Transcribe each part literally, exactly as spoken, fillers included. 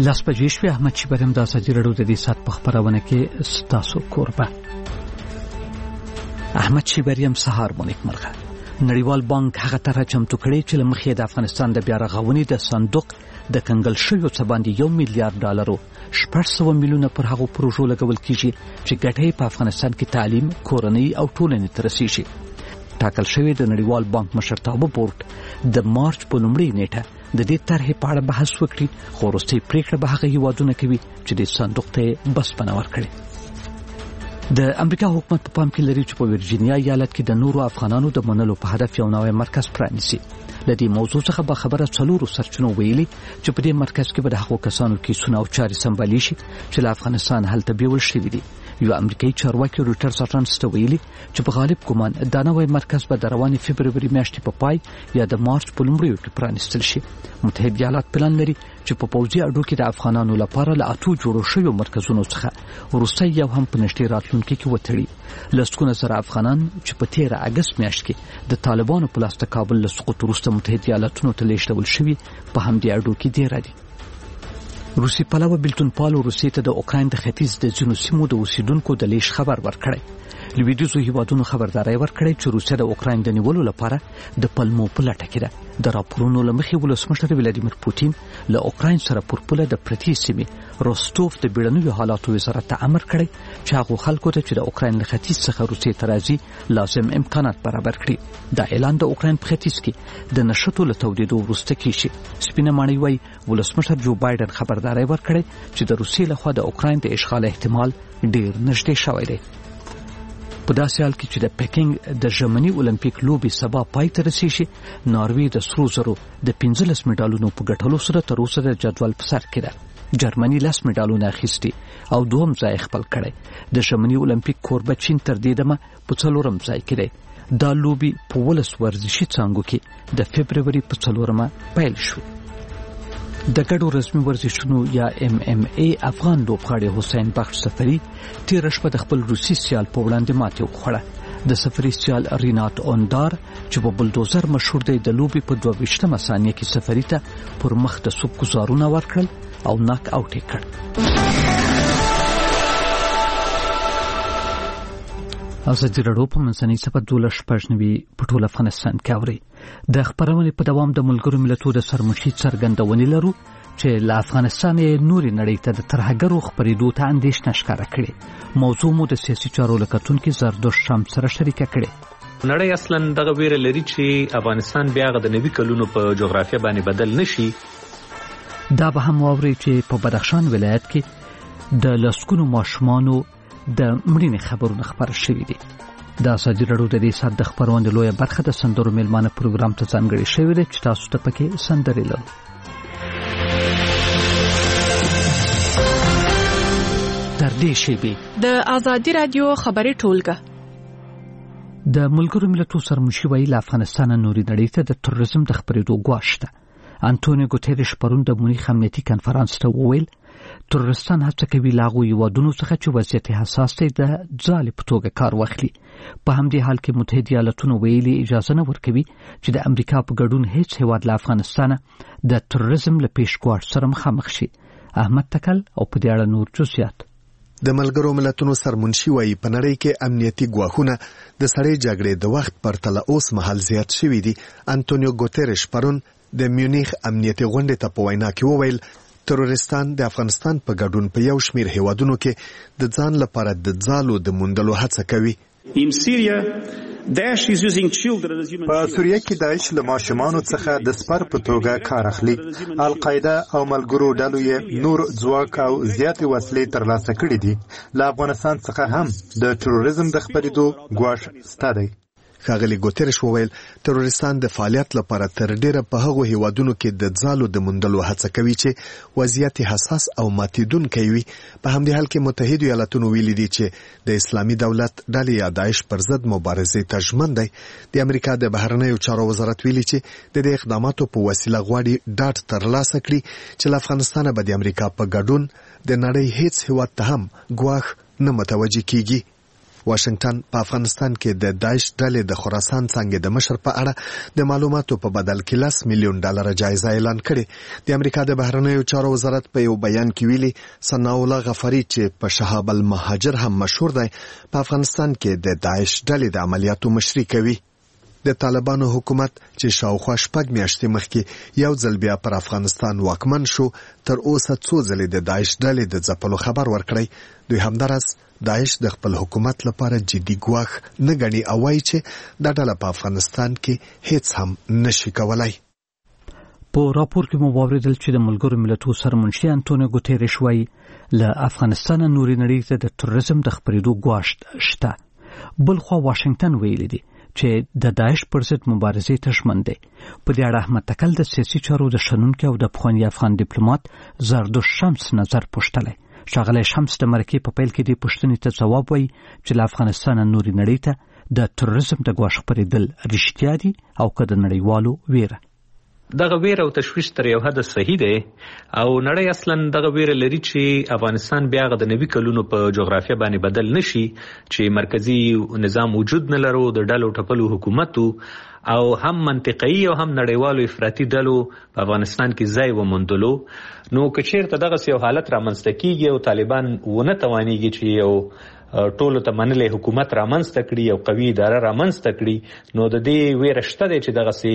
لاس بجې شوې. احمد شیبر هم د ازادي راډیو د دې ساعت په خپرونه کې ستاسو کوربه. احمد شیبر هم سهار مو نیکمرغه. نړیوال بانک هغه طرح چمتو کړی چې له مخې د افغانستان د بیا رغونې د صندوق د کنګل شویو څه باندې یو میلیارډ ډالرو شپږ سوه میلیونه پر هغو پروژو لګول کیږي چې ګټه یې په افغانستان کې تعلیم، کورنۍ او ټولنې ته رسیږي. ټاکل شوی د نړیوال بانک مشرتابه بورډ د مارچ په لومړۍ نیټه د دې طرحې په اړه بحث وکړي، خو وروستۍ پریکړه به هغه هیوادونه کوي چې د صندوق ته بسپنه ورکړي. د امریکا حکومت په پام کې لري چې په ورجینیا ایالت کې د نورو افغانانو د منلو په هدف یو نوی مرکز پرانیسي. له دې موضوع څخه به خبره څلورو سرچینو ویلي چې په دې مرکز کې به د هغو کسانو کیسونه او چارې سمبالي شي چې له افغانستان هلته بیول شوي دي. یو امریکایي چارواکي رویټرز اژانس ته ویلي چې په غالب ګمان دا نوی مرکز به د روانې فبروري میاشتې په پای یا د مارچ په لومړیو کې پرانیستل شي. متحده ایالات پلان لري چې په پوځي اډو کې د افغانانو لپاره له اتو جوړو شویو مرکزونو څخه وروستی یو هم په نږدې راتلونکي کې وتړي. لسګونه زره افغانان چې په تیره اګست میاشت کې د طالبانو په لاس د کابل له سقوط وروسته متحده ایالاتونو ته لیږدول شوي په همدې اډو کې دیره دي. روسي پلوه بیلتون پالو روسیې ته د اوکراین د ختیځ د ځینو سیمو د اوسیدونکو د لیږد خبر ورکړی. لویدیځو هیوادونو خبرداري ورکړې چې روسیه د اوکراین د نیولو لپاره د پلمو په لټه کې ده. د راپورونو له مخې ولسمشر ولادیمیر پوتین له اوکراین سره پر پوله د پرتې سیمې روستوف د بیړنیو حالاتو وزارت ته امر کړی چې هغو خلکو ته چې د اوکراین له ختیځ څخه روسیې ته راځي لازم امکانات برابر کړي. دا اعلان د اوکراین په ختیځ کې د نښتو له تودېدو وروسته کیږي. سپینه ماڼۍ وایي ولسمشر جو بایدن خبرداري ورکړې چې د روسیې لخوا د اوکراین د اشغال احتمال ډېر نږدې شوی دی. په داسې حال کې چې د پکینګ د ژمني اولمپیک لوبې سبا پای ته رسیږي، ناروې د سرو زرو د پنځلس مډالونو په ګټلو سره تر اوسه د جدول په سر کې ده. جرمني لس مډالونه اخیستي او دوهم ځای خپل کړی. د ژمني اولمپیک کوربه چین تر دې دمه په څلورم ځای کې دی. دا لوبې په ولس ورزشي څانګو کې د فبروري په څلورمه پیل شو. د ګډو رسمي ورزشونو یا ام ام ای افغان لوبغاړی حسین بخش سفری تیر شپه د خپل روسي سیال په وړاندې ماتې وخوړه. د سفری سیال رینات اوندار چې په بلدوزر مشهور دی د لوبې په دوه ویشتمه ثانیه کې سفری ته پر مخ د سوپ ګزارونه ورکړل او ناک آوټ یې کړ. ازادي راډیو په منځنۍ صفحه دولس شپږ نوي په ټول افغانستان کې اوري. د خبرونې په دوام د ملګرو ملتونو د سرمشي څرګندونې لرو چې له افغانستان نورې نړۍ ته د ترهګرو خپرېدو ته اندېښنه ښکاره کړې. موضوع مو د سیاسي چارو له کتونکي زردوش شام سره شریکه کړې. نړۍ اصلا دغه ویره لري چې افغانستان بیا د نوي کلونو په جغرافیه باندې بدل نشي. دا به هم واوري چې په بدخشان ولایت کې د لسګونو ماشومانو د مړینې خبرونه خبر شوي دي. د ازادي راډیو د دې ساعت د خبرونې لویه برخه د سندرو میلمانه پروګرام ته ځانګړې شوې ده چې تاسو ته پکې سندرې لرو. تر دې شیبې د ازادي راډیو خبري ټولګه د ملګرو ملتونو سرمشي ویلي له افغانستان نورې نړۍ ته د تروریزم د خپرېدو ګواښ شته. انټونیو ګوتریش پرون د مونیخ امنیتي کنفرانس ته وویل ترورستان هڅه کوي له هغو هیوادونو څخه چې وضعیت حساس دی د ځالې په توګه کار واخلي. په همدې حال کې متحده ایالاتونو ویلي اجازه نه ورکوي چې د امریکا په ګډون هیڅ هیواد له افغانستانه د تروريزم له پیشګوار سره مخامخ شي. احمد تکل او په دې اړه نور جزئیات. د ملګرو ملتونو سرمنشي وایي په نړۍ کې امنیتي ګواښونه د سړې جګړې د وخت پرتله اوس مهال زیات شوي دي. انټونیو ګوتریش پرون د میونیخ امنیتي غونډې ته په وینا کې وویل ترورستان د افغانستان په ګډون په یو شمیر هیوادونو کې د ځان لپاره د ځالو د موندلو هڅه کوي. په سوریه کې داعش له ماشومانو څخه د سپر په توګه کار اخلي. القاعده او ملګرو ډلو یې نور ځواک او زیاتې وسلې ترلاسه کړې دي. له افغانستان څخه هم د تروریزم د خپرېدو ګواښ شته دی. ښاغلي ګوتریش وویل ترورستان د فعالیت لپاره تر ډیره په هغو هیوادونو کې د ځالو د موندلو هڅه کوي چې وضعیت حساس او ماتیدونکی وي. په همدې حال کې متحده ایالاتونو ویلي دي چې د اسلامي دولت ډلې یا داعش پر ضد مبارزې ته ژمن دی. د امریکا د بهرنیو چارو وزارت ویلي چې د دې اقداماتو په وسیله غواړي ډاډ ترلاسه کړي چې له افغانستانه به د امریکا په ګډون د نړۍ هیڅ هیواد ته هم ګواښ نه متوجه کیږي. واشنگټن په افغانستان کې د داعش ډلې د خراسان څنګه د مشر په اړه د معلوماتو په بدل کې لس میلیون ډالر جایزه اعلان کړې. د امریکا د بهرنیو چارو وزارت په یو بیان کې ویلي ثناء الله غفاری چې په شهاب المهاجر هم مشهور دی په افغانستان کې د داعش ډلې د عملیاتو مشري کوي. د طالبانو حکومت چې شاوخوا شپږ میاشتې مخکې یو ځل بیا پر افغانستان واکمن شو تر اوسه څو ځلې د داعش ډلې د ځپلو خبر ورکړی. دوی همدارس داعش د خپل حکومت لپاره جدي ګواښ نه ګڼي او وایي چې دا ډله په افغانستان کې هیڅ هم نشي کولای. په راپور کې مو واوریدل چې د ملګرو ملتونو سرمنشي انټونیو ګوتيريش وایي له افغانستان نوري نړۍ ته د تروریزم د خپرېدو ګواښ شته. بلخوا واشنگټن ویلي دی چې د داعش پر ضد مبارزې ته ژمن دی. په دې اړه احمد تکل د سیاسي چارو د شنونکي او د پخواني افغان ډیپلوماټ زردوش شمس نظر پوښتلی. ښاغلی شمس د مرکې په پیل کې دې پوښتنې ته ځواب وایي چې له افغانستان نوري نړۍ ته د تروریزم د ګواښ خپرېدل رښتیا دي او که د نړیوالو ویره. دغه ویره او تشویش تر یو حد صحیح دی او نړۍ اصلا دغه ویره لري چې افغانستان بیا غ د نوي کلونو په جغرافیه باندې بدل نشي چې مرکزی نظام وجود نه لرو د ډلو ټپلو حکومتو او هم منطقي او هم نړیوالو افراطي ډلو په افغانستان کې ځای وموندلو. نو که چیرته دغه یو حالت رامنځته کیږي او طالبان ونه توانیږي چې یو ټولو ته منلې حکومت رامنځته کړي او قوي اداره رامنځته کړي نو د دې ویره شته دی چې دغسې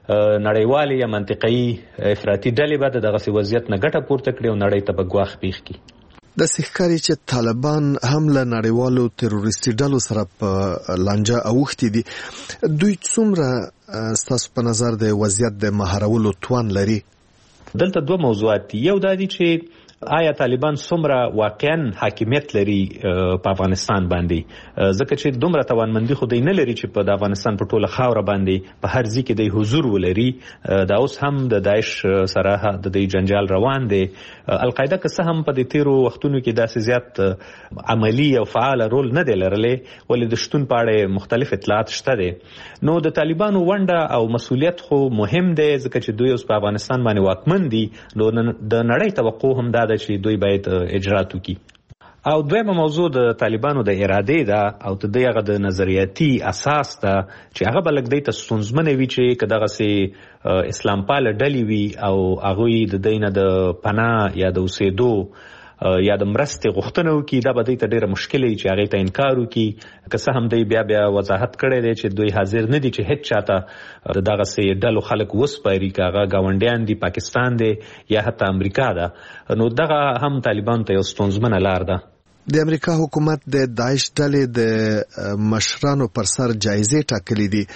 نړیوالې یا منطقي افراطي ډلې به د دغسې وضعیت نه ګټه پورته کړي او نړۍ ته به ګواښ پېښ کړي. د ښکاري چې طالبان هم له نړیوالو تروریستي ډلو سره په لانجه اوښتي دي. دوی څومره ستاسو په نظر د وضعیت د مهارولو توان لري؟ دلته دوه موضوعات دي. یو دا دی چې آیا طالبان څومره واقعا حاکمیت لري په افغانستان باندې ځکه چې دومره توانمندي خو دی نه لري چې په د افغانستان په ټوله خاوره باندې په هر ځای کې د حضور ولري. دا اوس هم د داعش سره د دې جنجال روان دی. القاعده که څه هم په دې تیرو وختونو کې داسې زیات عملی او فعال رول نه دی لرلی ولې د شتون په اړه مختلف اطلاعات شته دي. نو د طالبانو ونډه او مسؤلیت خو مهم دی ځکه چې دوی اوس په افغانستان باندې واکمن دي. نو د نړۍ توقع هم دا ده چې دوی باید اجرات وکړي. او دویمه موضوع د طالبانو د ارادې ده او د دې هغه د نظریاتي اساس ده چې هغه به لږ دی ته ستونزمنه وي چې که دغسې اسلام پاله ډلې وي او هغوی د دوی نه د پناه یا د اوسېدو یا د مرستې غوښتنه وکړي دا به دوی ته ډېره مشکله وي چې هغې ته انکار وکړي. که څه هم دوی بیا بیا وضاحت کړی دی چې دوی حاضر نه دي چې هېڅ چاته د دغسې ډلو خلک وسپاري که هغه ګاونډیان دي پاکستان دی یا حتی امریکا ده. نو دغه هم طالبانو ته یو ستونزمنه لار ده. د امریکا حکومت د داعش ډلې د مشرانو پر سر جایزې ټاکلې دي.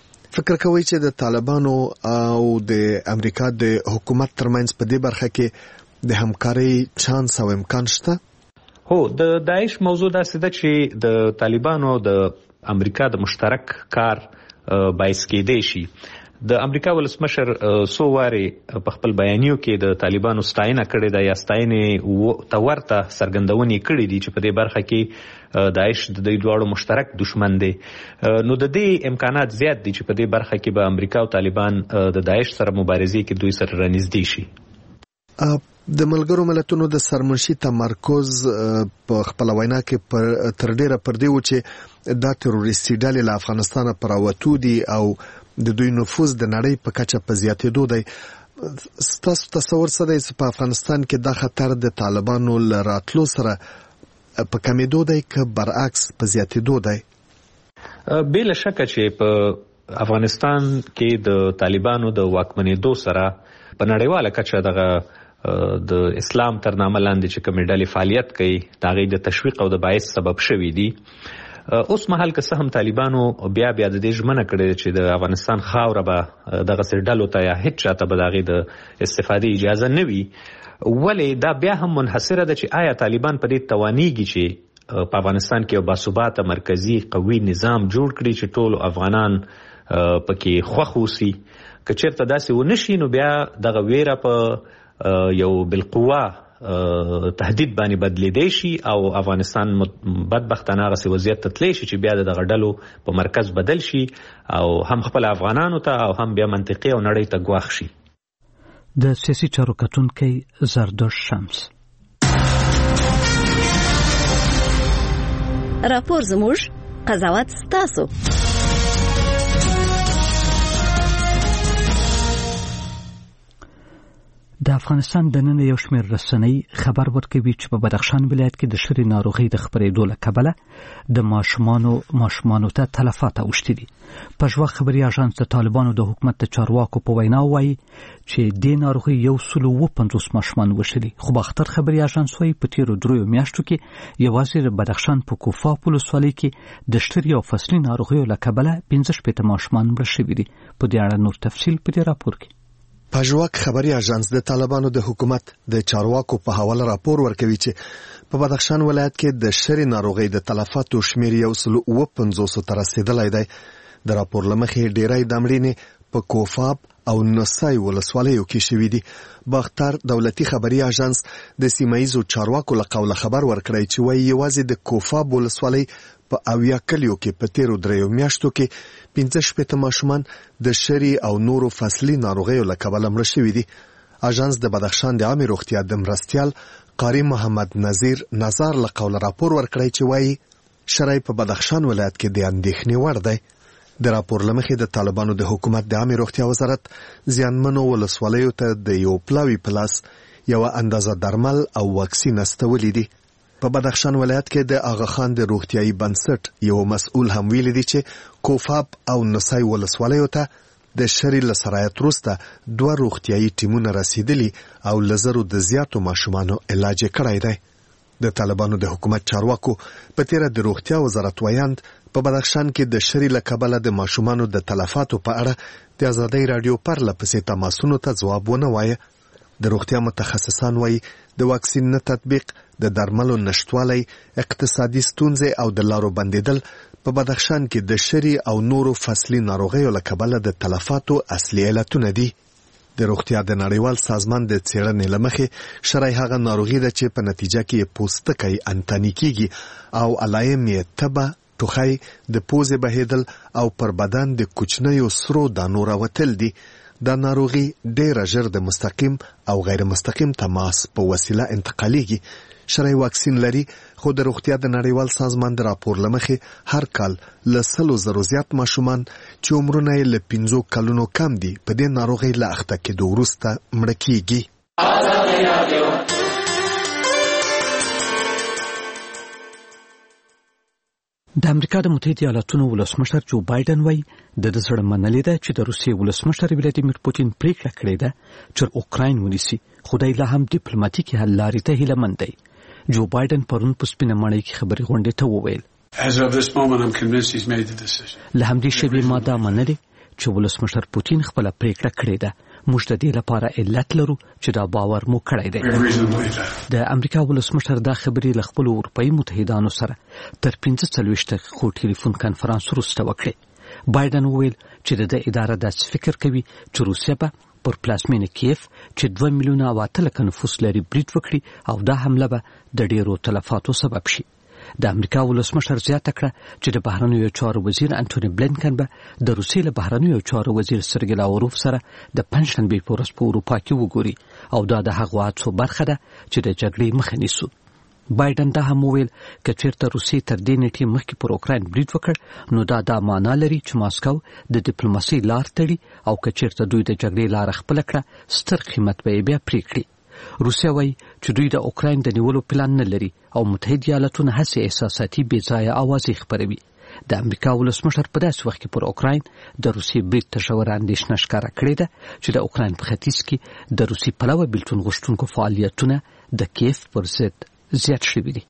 فکر کوئ چې د طالبانو او د امریکا د حکومت ترمنځ په دې برخه کې د همکارۍ چانس او امکان شته؟ هو د داعش موضوع داسې ده چې د طالبانو د امریکا د مشترک کار باعث کېدی شي. د امریکا ولسمشر څو وارې په خپل بیانیو کې د طالبانو ستاینه کړې ده یا ستاینې ته ورته څرګندونې کړې دي چې په دې برخه کې داعش د دوی دواړو مشترک دشمن دی. نو د دې امکانات زیات دي چې په دې برخه کې به امریکا او طالبان د داعش سره مبارزې کې دوی سره رانږدې شي. د ملګرو ملتونو د سرمنشي تمرکز په خپل وینا کې پر تر ډیره پر دی و چې دا تروریستي ډلې له افغانستانه پر راوتو دي او د دوی نفوذ د نړۍ په کچه په زیاتېدو دی. ستاسو تصور څه دی چې په افغانستان کې دا خطر د طالبانو له راتلو سره په کمېدو دی که برعکس په زیاتېدو دی؟ بې له شکه چې په افغانستان کې د طالبانو د واکمنېدو سره په نړیواله کچه دغه د اسلام تر نامه لاندې چې کومې ډلې فعالیت کوي د هغې د تشویق او د باعث سبب شوي دي. اوس مهال که څه هم طالبانو بیا بیا د دې ژمنه کړې چې د افغانستان خاوره به دغسې ډلو ته یا هېڅ چاته به د هغې د استفادې اجازه نه وي ولې دا بیا هم منحصره ده چې آیا طالبان په دې توانیږي چې په افغانستان کې یو باثباته مرکزي قوي نظام جوړ کړي چې ټولو افغانان پکې خوښ اوسي. که چېرته داسې ونه شي نو بیا دغه ویره په یو بالقوه تهدید باندې بدلیدای شي او افغانستان بدبختانه هغسې وضعیت ته تلی شي چې بیا د دغه ډلو په مرکز بدل شي او هم خپل افغانانو ته او هم بیا منطقي او نړۍ ته ګواښ شي. د سیاسي چارو کتونکی زردوش شمس. راپور زموږ، قضاوت ستاسو. د افغانستان دننه یو شمېر رسنۍ خبر ورکوي چې په بدخشان ولایت کې د شري ناروغي د خپرېدو له کبله د ماشومانو ماشومانو ته تلفات اوښتي دي. پژوا خبري اژانس د طالبانو د حکومت د چارواکو په وینا وایي چې د ناروغي یو سل او پنځوس ماشومان وشلي. خو باختر خبري اژانس وایي په تیرو دریو میاشتو کې یوازې د بدخشان په کوفا ولسوالۍ کې د شري او فصلي ناروغیو له کبله پنځه شپېته ماشومان مړه شوي دي. په دې اړه نور تفصیل په دې راپور کې. پژواک خبري اژانس د طالبانو د حکومت د چارواکو په حواله راپور ورکوي چې په بدخشان ولایت کې د شري ناروغي د تلفاتو شمېر یو سل او پنځوس ته رسیدلی دی. د راپور لمخې ډیری د مړینې په کوفاب او نسای ولسوالیو کې شوي دي. باختر دولتي خبري اژانس د سیمایزو چارواکو له قوله خبر ورکړی چې وایي یوازې د کوفاب ولسوالۍ په اویا کلیو کې په تیرو دریو میاشتو کې پنځه شپېته ماشومان د شري او نورو فصلي ناروغیو له کبله مړه شوي دي. اژانس د بدخشان د عامې روغتیا د مرستیال قاری محمد نذیر نظر له قوله راپور ورکړی چې وایي شرعي په بدخشان ولایت کې د اندېښنې وړ دی. د راپور لمخې د طالبانو د حکومت د عامې روغتیا وزارت زیانمنو ولسوالیو ته د یو پلاوي پلاس یو اندازه درمل او واکسین استولې دي. په بدخشان ولایت کې د آغا خان د روغتیايي بنسټ یو مسؤل هم ویلي دی چې کوفاب او نسای ولسوالیو ته د شري له سرایت وروسته دوه روغتیايي ټیمونه رسیدلي او لزرو د زیاتو ماشومانو علاج کړی دی. د طالبانو د حکومت چارواکو په تیره د روغتیا وزارت ویاند په بدخشان کې د شري له کبله د ماشومانو د تلفاتو په اړه د ازادۍ رادیو پرله پسې تماسونو ته ځواب ونه وایه. د روغتیا متخصصان وایي د واکسین نه تطبیق، د درملو نشټوالی، اقتصادي ستونزې او د لارو بندیدل په بدخشان کې د شري او نورو فصلي ناروغیو له کبله د تلفاتو اصلي علتونه دي. د روغتیا د نړیوال سازمان د څېړنې له مخې شرعي هغه ناروغي ده چې په نتیجه کې پوستکی انتاني کیږي او علایم یې تبه، ټوخی، د پوزې بهیدل او پر بدن د کوچنیو سرو دانو راوتل دي. دا ناروغي ډېره ژر د مستقیم او غیر مستقیم تماس په وسیله انتقالیږي. شرعي واکسین لري، خو د روغتیا د نړیوال سازمان د راپور لمخې هر کال له سلو زرو زیات ماشومان چې عمرونه یې له پنځو کلونو کم دي په دې ناروغۍ له اخته کېدو وروسته مړه کېږي. د امریکا د متحده ایالاتونو ولسمشر جو بایدن وایي د ده زړه منلې ده چې د روسیې ولسمشر ولادیمیر پوتین پریکړه کړې ده چې اوکراین ونیسي، خو دی لا هم ډیپلوماټیکي حل لارې ته هیله مند دی. جو بایدن پرون په سپینه ماڼۍ کې خبري غونډې ته وویل له همدې شیبې ما دا منلې چې ولسمشر پوتین خپله پریکړه کړې ده. موږ د دې لپاره علت لرو چې دا باور مو کړی دی. د امریکا ولسمشر دا خبرې له خپلو اروپایي متحدانو سره تر پنځه څلوېښت دقیقو ټلیفون کنفرانس وروسته وکړې. بایدن وویل چې د ده اداره داسې فکر کوي چې روسیه به پر پلازمینه کیف چې دوه میلیونه او اته لکه نفوس لري برید وکړي او دا حمله به د ډېرو تلفاتو سبب شي. د امریکا ولسمشر زیاته کړه چې د بهرنیو چارو وزیر انټونی بلینکن به د روسیې له بهرنیو چارو وزیر سرګی لاوروف سره د پنجشنبې په ورځ په اروپا کې وګوري او دا د هغو هڅو برخه ده چې د جګړې مخه نیسو. بایدن دا هم وویل که چېرته روسیې تر دې نیټې مخکې پر اوکراین برید وکړ نو دا دا معنا لري چې ماسکو د ډیپلوماسۍ لار تړي او که چېرته دوی د جګړې لاره خپله کړه ستر قیمت به یې بیا پرې کړي. روسیه وایي چې دوی د اوکراین د نیولو پلان نه لري او متحده ایالاتونه هڅې احساساتي بې ځایه اوازې خپروي. د امریکا ولسمشر په داسې وخت کې پر اوکراین د روسیې برید ته ژوره اندېښنه ښکاره کړې ده چې د اوکراین په ختیځ کې د روسي پلوه بېلتون غوښتونکو فعالیتونه د کیف پر ضد زیات شوي دي.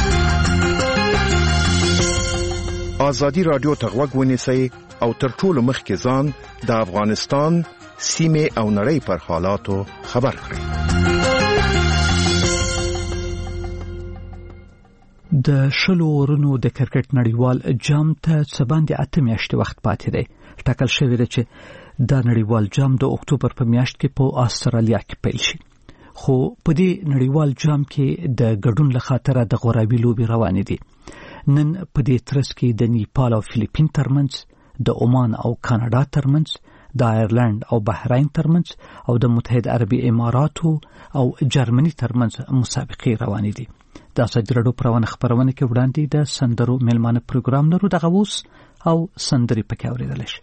ازادي رادیو ته غوږ ونیسئ او تر ټولو مخکې ځان د افغانستان سیمه او نړۍ پر حالاتو خبر کړئ. د شلو اورونو د کرکټ نړیوال جام ته څه باندې اته میاشتې وخت پاتې دی. ټاکل شوی دی چې دا نړیوال جام د اکتوبر په میاشت کې په استرالیا کې پیل شي. خو په دې نړیوال جام کې د ګډون له خاطره د غوراوي لوبې روانې دي. نن په دې ترڅ کې د نیپال او فلیپین ترمنځ، د عمان او کاناډا ترمنځ، د آیرلند او بحرین ترمنځ او د متحده عربي اماراتو او جرمني ترمنځ مسابقې روانې دي. د د ازادي راډیو پروانه خبرونه کې وړاندې د سندرو ملمانه پروګرام لرو دغه اوس او سندري پکې اورېدل شي.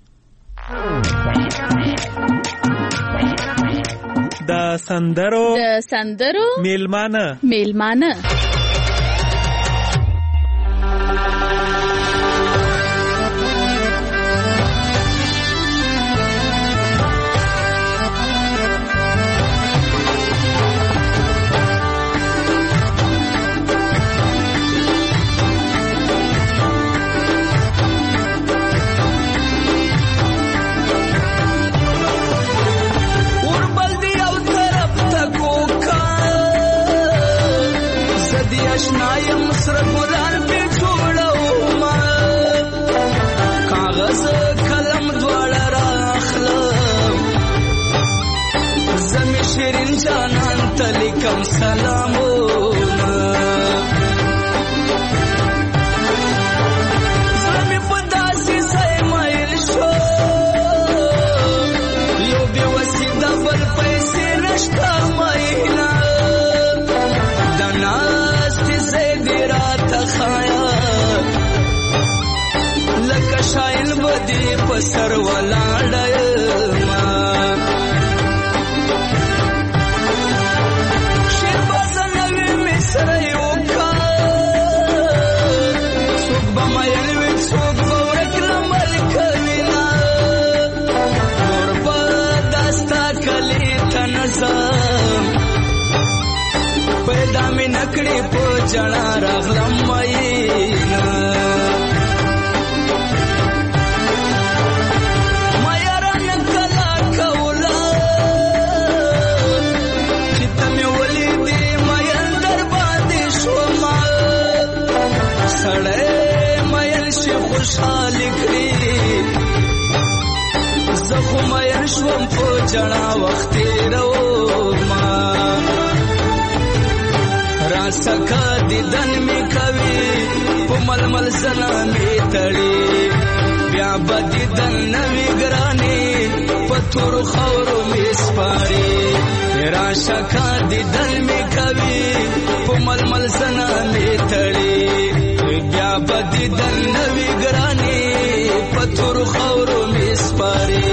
د سندرو د سندرو ملمانه ملمانه اشنایم سره ګلان په جوړو ما کاغذ قلم دواړه راخلم زمي شیرین جانان ته لیکم سلامونه زمي په داسې ځای مایل شو یو بې وسیله بل پیسې نشته مایله دنا لکه شایل بدی پسر ولاړما شیر بازنوی مصر یو کا څوک به مایل وي څوک به ورکړه ملک وینا نور به داستا کلی ته نظم پیدا می نکړې په جړا راغلم ماینا مایران کلا کولا چې تمه ولیدې مایل در باندې شوما سړې مایل شي خوشاله کړې زه خو مایل شوم په جړا وخت روما راسکا دیدن می کوي په ململ زنا می تړي بیا به دیدن نوی ګرانی په تور خاورو می سپاري راسکا دیدن می کوي په ململ زنا می تړي بیا به دیدن نوی ګرانی په تور خاورو می سپاري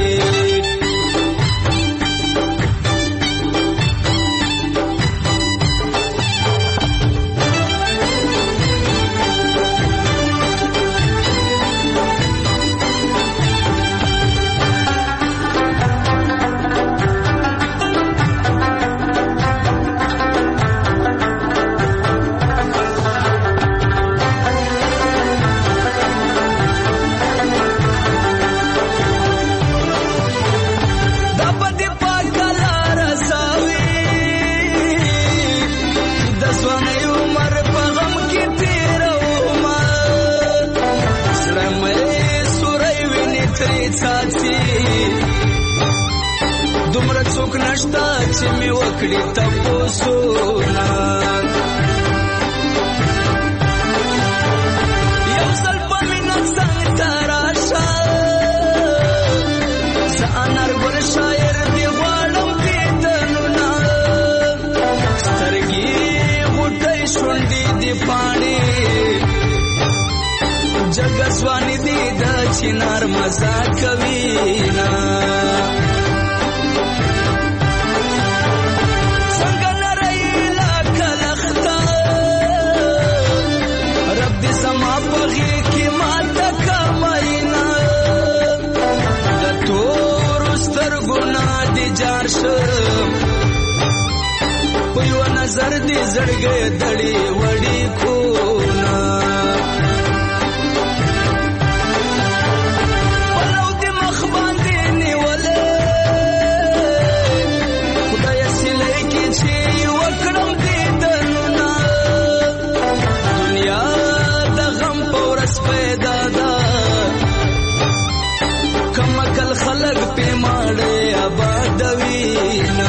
دومره څوک نشته چې می وکړي تپوسونه یو ځل په مینه څنګ ته راشه زه انارګل شاعر دې غواړم دیدنونه سترګې غوټۍ شونډې دې پاڼې جګه ځواني دې د چنار مزه کوینه جار شم په یو نظر دې زړګې دړې وړې کونا ولو دې مخ باندې نیولې خدای سلې کې چې وکړم دې دنونه دنیا د غم پورس پیدا ده کمکل خلق په ماړې آبادوینا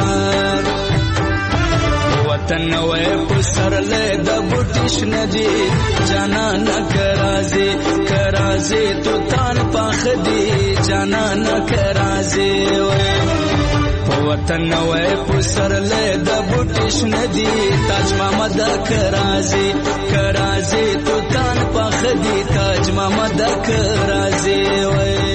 وطن وې پسرلې د بوټیش ندی جانا نکرازي کرازي تو تان پاخ دی جانا نکرازي وې په وطن نوې پسرلې د بوټي شنه دي تاج محمد کرازي کرازي تو تان پخ دي تاج محمد کرازي وای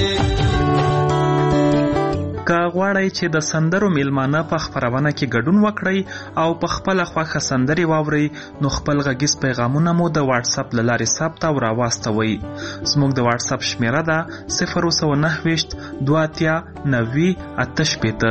که غواړئ چې د سندرو میلمانه په خپرونه کې ګډون وکړئ او په خپله خوښه سندرې واورئ نو خپل غږیز پیغامونه مو د واتس اپ له لارې ثبت او راواستوئ. زموږ د واتس اپ شمیره ده صفر سوه نهه ویشت دوه اتیا نوي اته شپېته.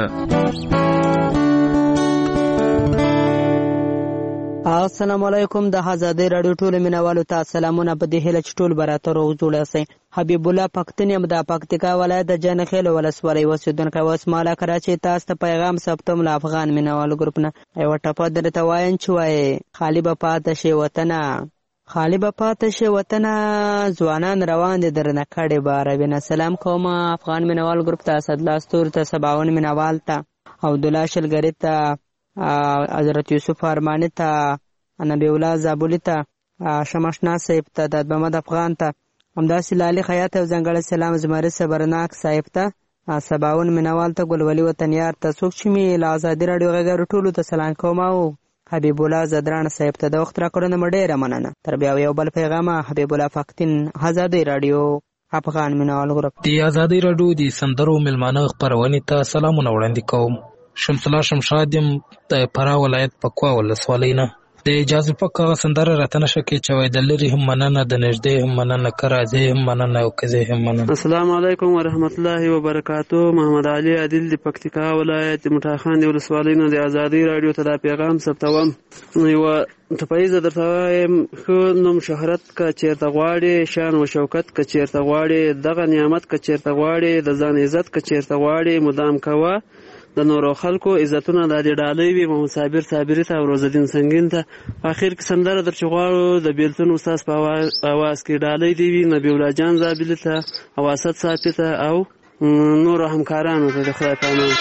السلام علیکم. د آزادۍ راډیو ټولو مینوالو ته سلامونه. په دې هیله چې ټول به راته روغ جوړ یاستئ. حبیب الله پښتون یم د پکتیکا ولایت د جنخیل ولسوالۍ اوسېدونکی. اوس مالا کراچۍ تاسو ته پیغام ثبتوم له افغان مینوالو ګروپ نه. یوه ټپه درته وایم چې وایي خالي به پاته شي وطنه خالي به پاته شي وطنه ځوانان روان دي درنه کډې به عربینه. سلام کوم افغان مینوالو ګروپ ته، اسدالله ستور ته، سباون مینوال ته، عبدالله شلګري ته، حضرت یوسف ارماني ته، نبی الله زابلي ته، شمشنا صاحب ته، د محمد افغان ته، همداسې لالي خیاط او ځانګړی سلام زمري صبرناک صاحب ته، سباون مینوال ته، ګلولي وطنیار ته، څوک چې مې له ازادي راډیو غږ ټولو ته سلام کوم او حبیب الله زدران صاحب ته د وخت راکړو نه ډېره مننه. تر بیا یو بل پیغام. حبیب الله پښتون، آزادي راډیو افغان مینوال ګروپ. د آزادي راډیو د سندرو میلمانه خپرونې ته سلامونه وړاندې کوم. شمس الله شمشاد یم د فراه ولایت پکوا ولسوالۍ نه. د اجازه پک هغه سندره راته نشه کې چې وای د لرې هم مننه، د نږدې هم مننه، که راځې هم مننه او که ځې هم مننه. السلام علیکم ورحمت الله وبرکاتو. محمد علي عادل د پکتیکا ولایت د مټاخان د ولسوالۍ نه د آزادۍ راډیو ته دا پیغام ثبتوم. یوه ټپیزه درته وایم، ښه نوم شهرت که چېرته غواړې، شان و شوکت که چېرته غواړې، دغه نعمت که چېرته غواړې، د ځان عزت که چېرته غواړې، مدام کوه د نورو خلکو عزتونه د دې ډالۍ وي. محمد صابر صابري ته او روزالدین سنگین ته. په اخر کې سندره در چې غواړو د بیلتون استاد په اواز کې ډالۍ دی وي نبی الله جان زابلي ته او اسد صافي ته او نورو همکارانو ته د خدای په امان.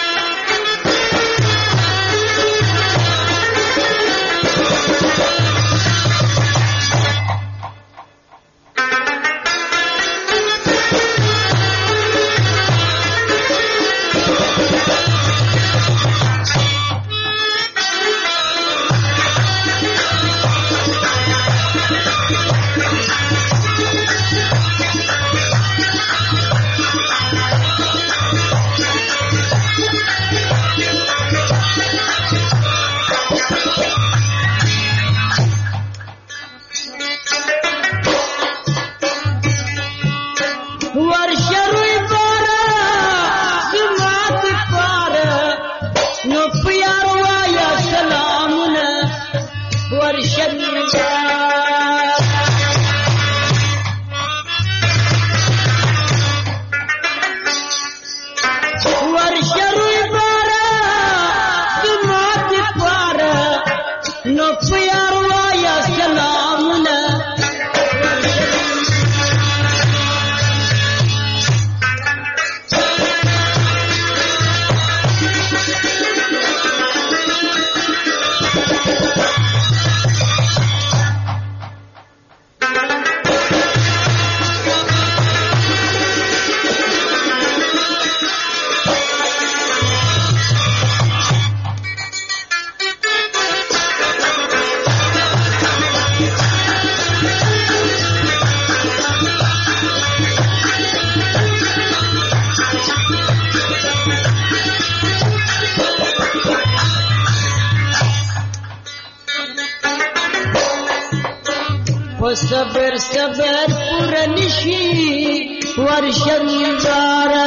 صبر صبر پورا نشي ورشن زارا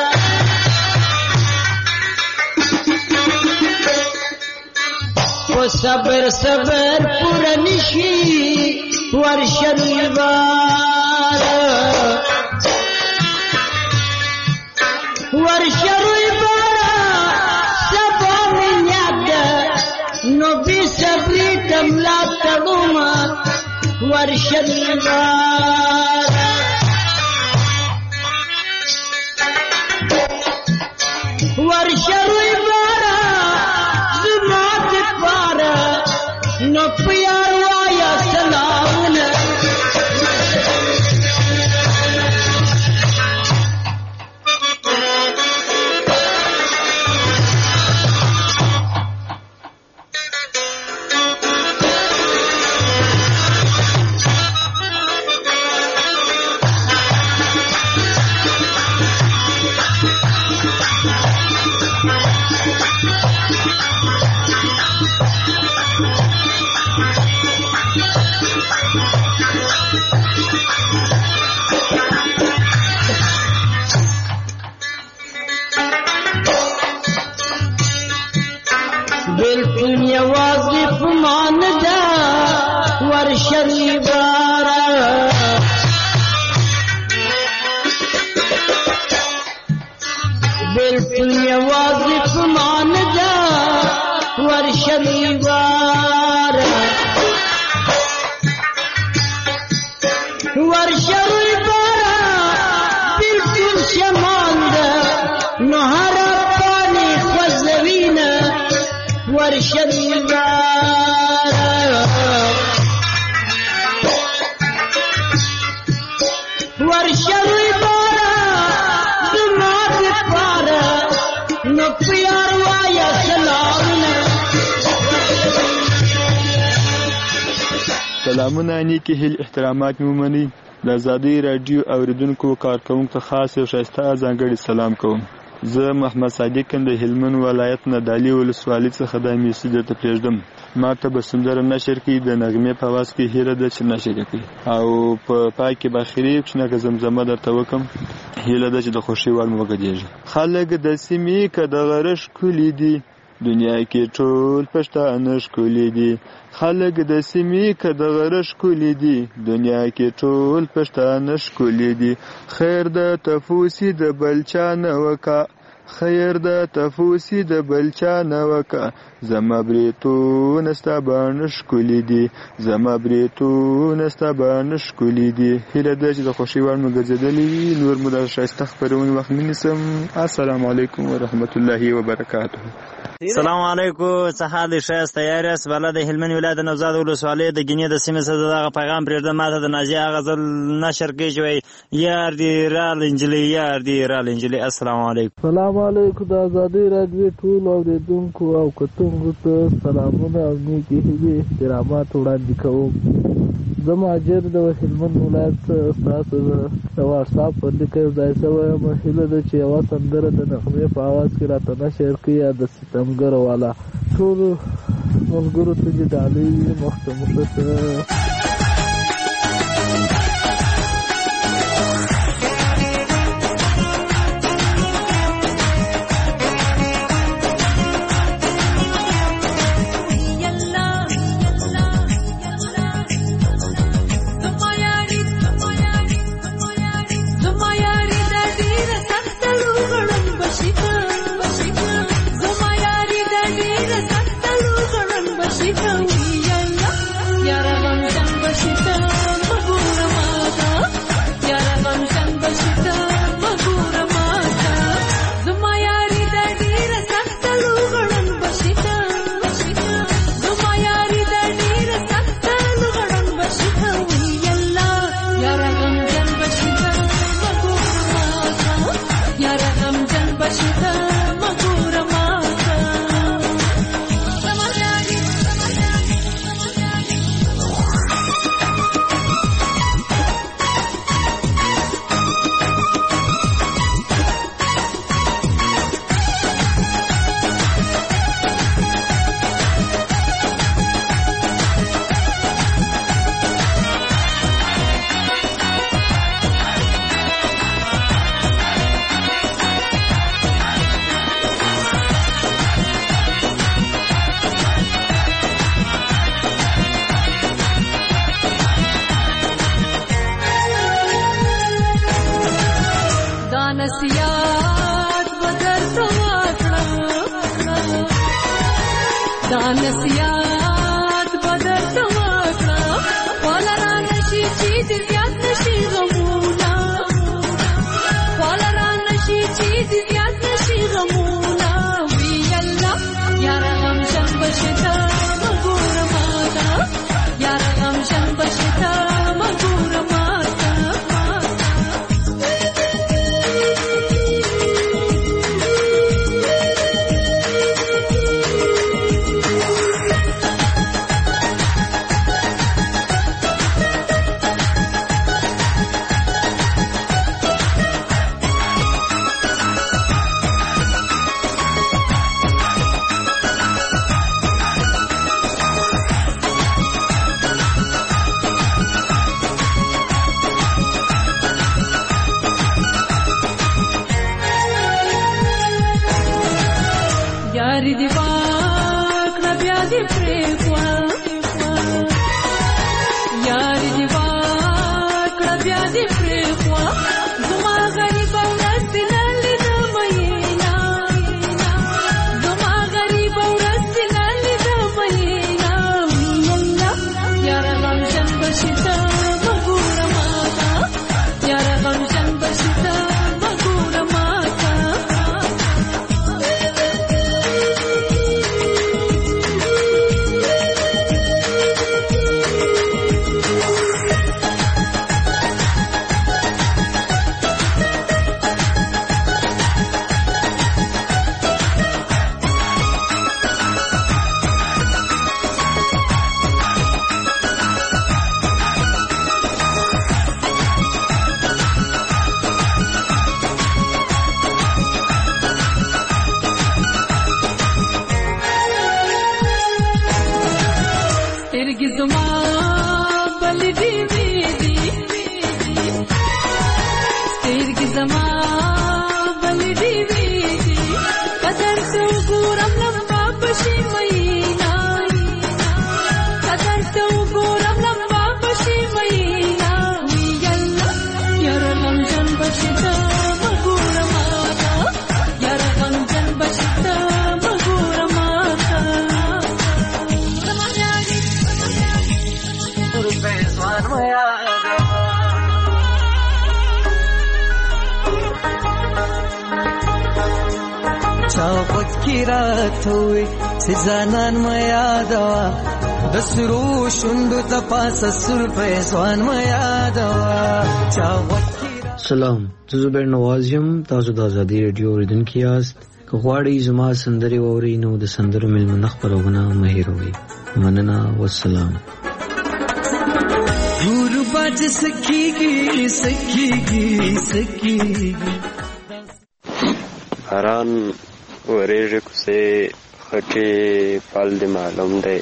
صبر صبر پورا نشي ورشن زارا ورشن زارا سبا من يد نبي صبري تملا تلوما ورشد بارا ورشد بارا زمات بارا نو پیار وایا سلامنا ورشوی بارا بلکل شماند نهارا پانی خوزوین ورشوی بارا ورشوی بارا دماغ پارا نو پیار وایا سلامنا سلامونه نیکی هیل احترامات مومنی د آزادۍ رادیو اوریدونکو کارکونکو ته خاص او ښایسته ځانګړی سلام کوم. زه محمد صادق د هلمند ولایت نه دالي ولسوالۍ څخه د میسي درته پرېږدم. ما ته به سندره نشر کړي د نغمې په اواز کې هیله ده چې نشر کړي او په پای کې به اخري کوچنۍ زمزمه درته وکم. هیله ده چې د خوښۍ وړ مو وګرځېږي. خلک د سیمې که د غره ښکلي دي دنیا کې ټول پښتانه ښکلي دي. خلک د سیمې که د غره ښکلي دي دنیا کې ټول پښتانه ښکلي دي. خیر د تفوسی د بل چا نه وکه خیر د تفوسی د بل چا نه وکه زما بریتونه ستا باڼه ښکلي دي زما بریتونه ستا باڼه ښکلي دي. هیله ده چې د خوښۍ وړ مو ګرځېدلی وي. نور مو د ښایسته خپرونې وخت نه نیسم. السلام علیکم ورحمت الله وبرکاته. السلام علیکم. څه حال دی؟ ښایسته یار یاست؟ بله د هلمند ولایت د نوزاد ولسوالۍ د ګینې د سیمې څخه دغه پیغام پرېږدم. ما ته د نازیه غزل نشر کوي چې وایي یار دی راله نجلۍ یار دی راله نجلۍ. السلام علیکم. سلام علیکم. د آزادۍ راډیو ټولو اورېدونکو او کتونکو ته سلامونه او نیکې هیلې احترامات وړاندې کوم. زه مهاجر د هلمند ولایت څخه ستاسو د واټساپ په لیکه یو ځای شوی یم. هیله ده چې یوه سندره د نغمې په اواز کې راته نشر کړي یا د ستمګر والا. ټولو ملګرو ته چې ډالۍ وي مخته مخته چاوت کی راتوي سزانان ما یادوا د سرو شوندو ته پاس سر پېسوان ما یادوا چاوت سلام زه زبیر نواز یم تاسو د ازادي رادیو اوریدونکي یاست که غواړئ زما سندرې واورئ نو د سندرو میلمنه خپرونه مه هېروئ مننه والسلام غربت سکیږي سکیږي سکیږي باران ورېږي کوڅې خټې پل دې معلوم دی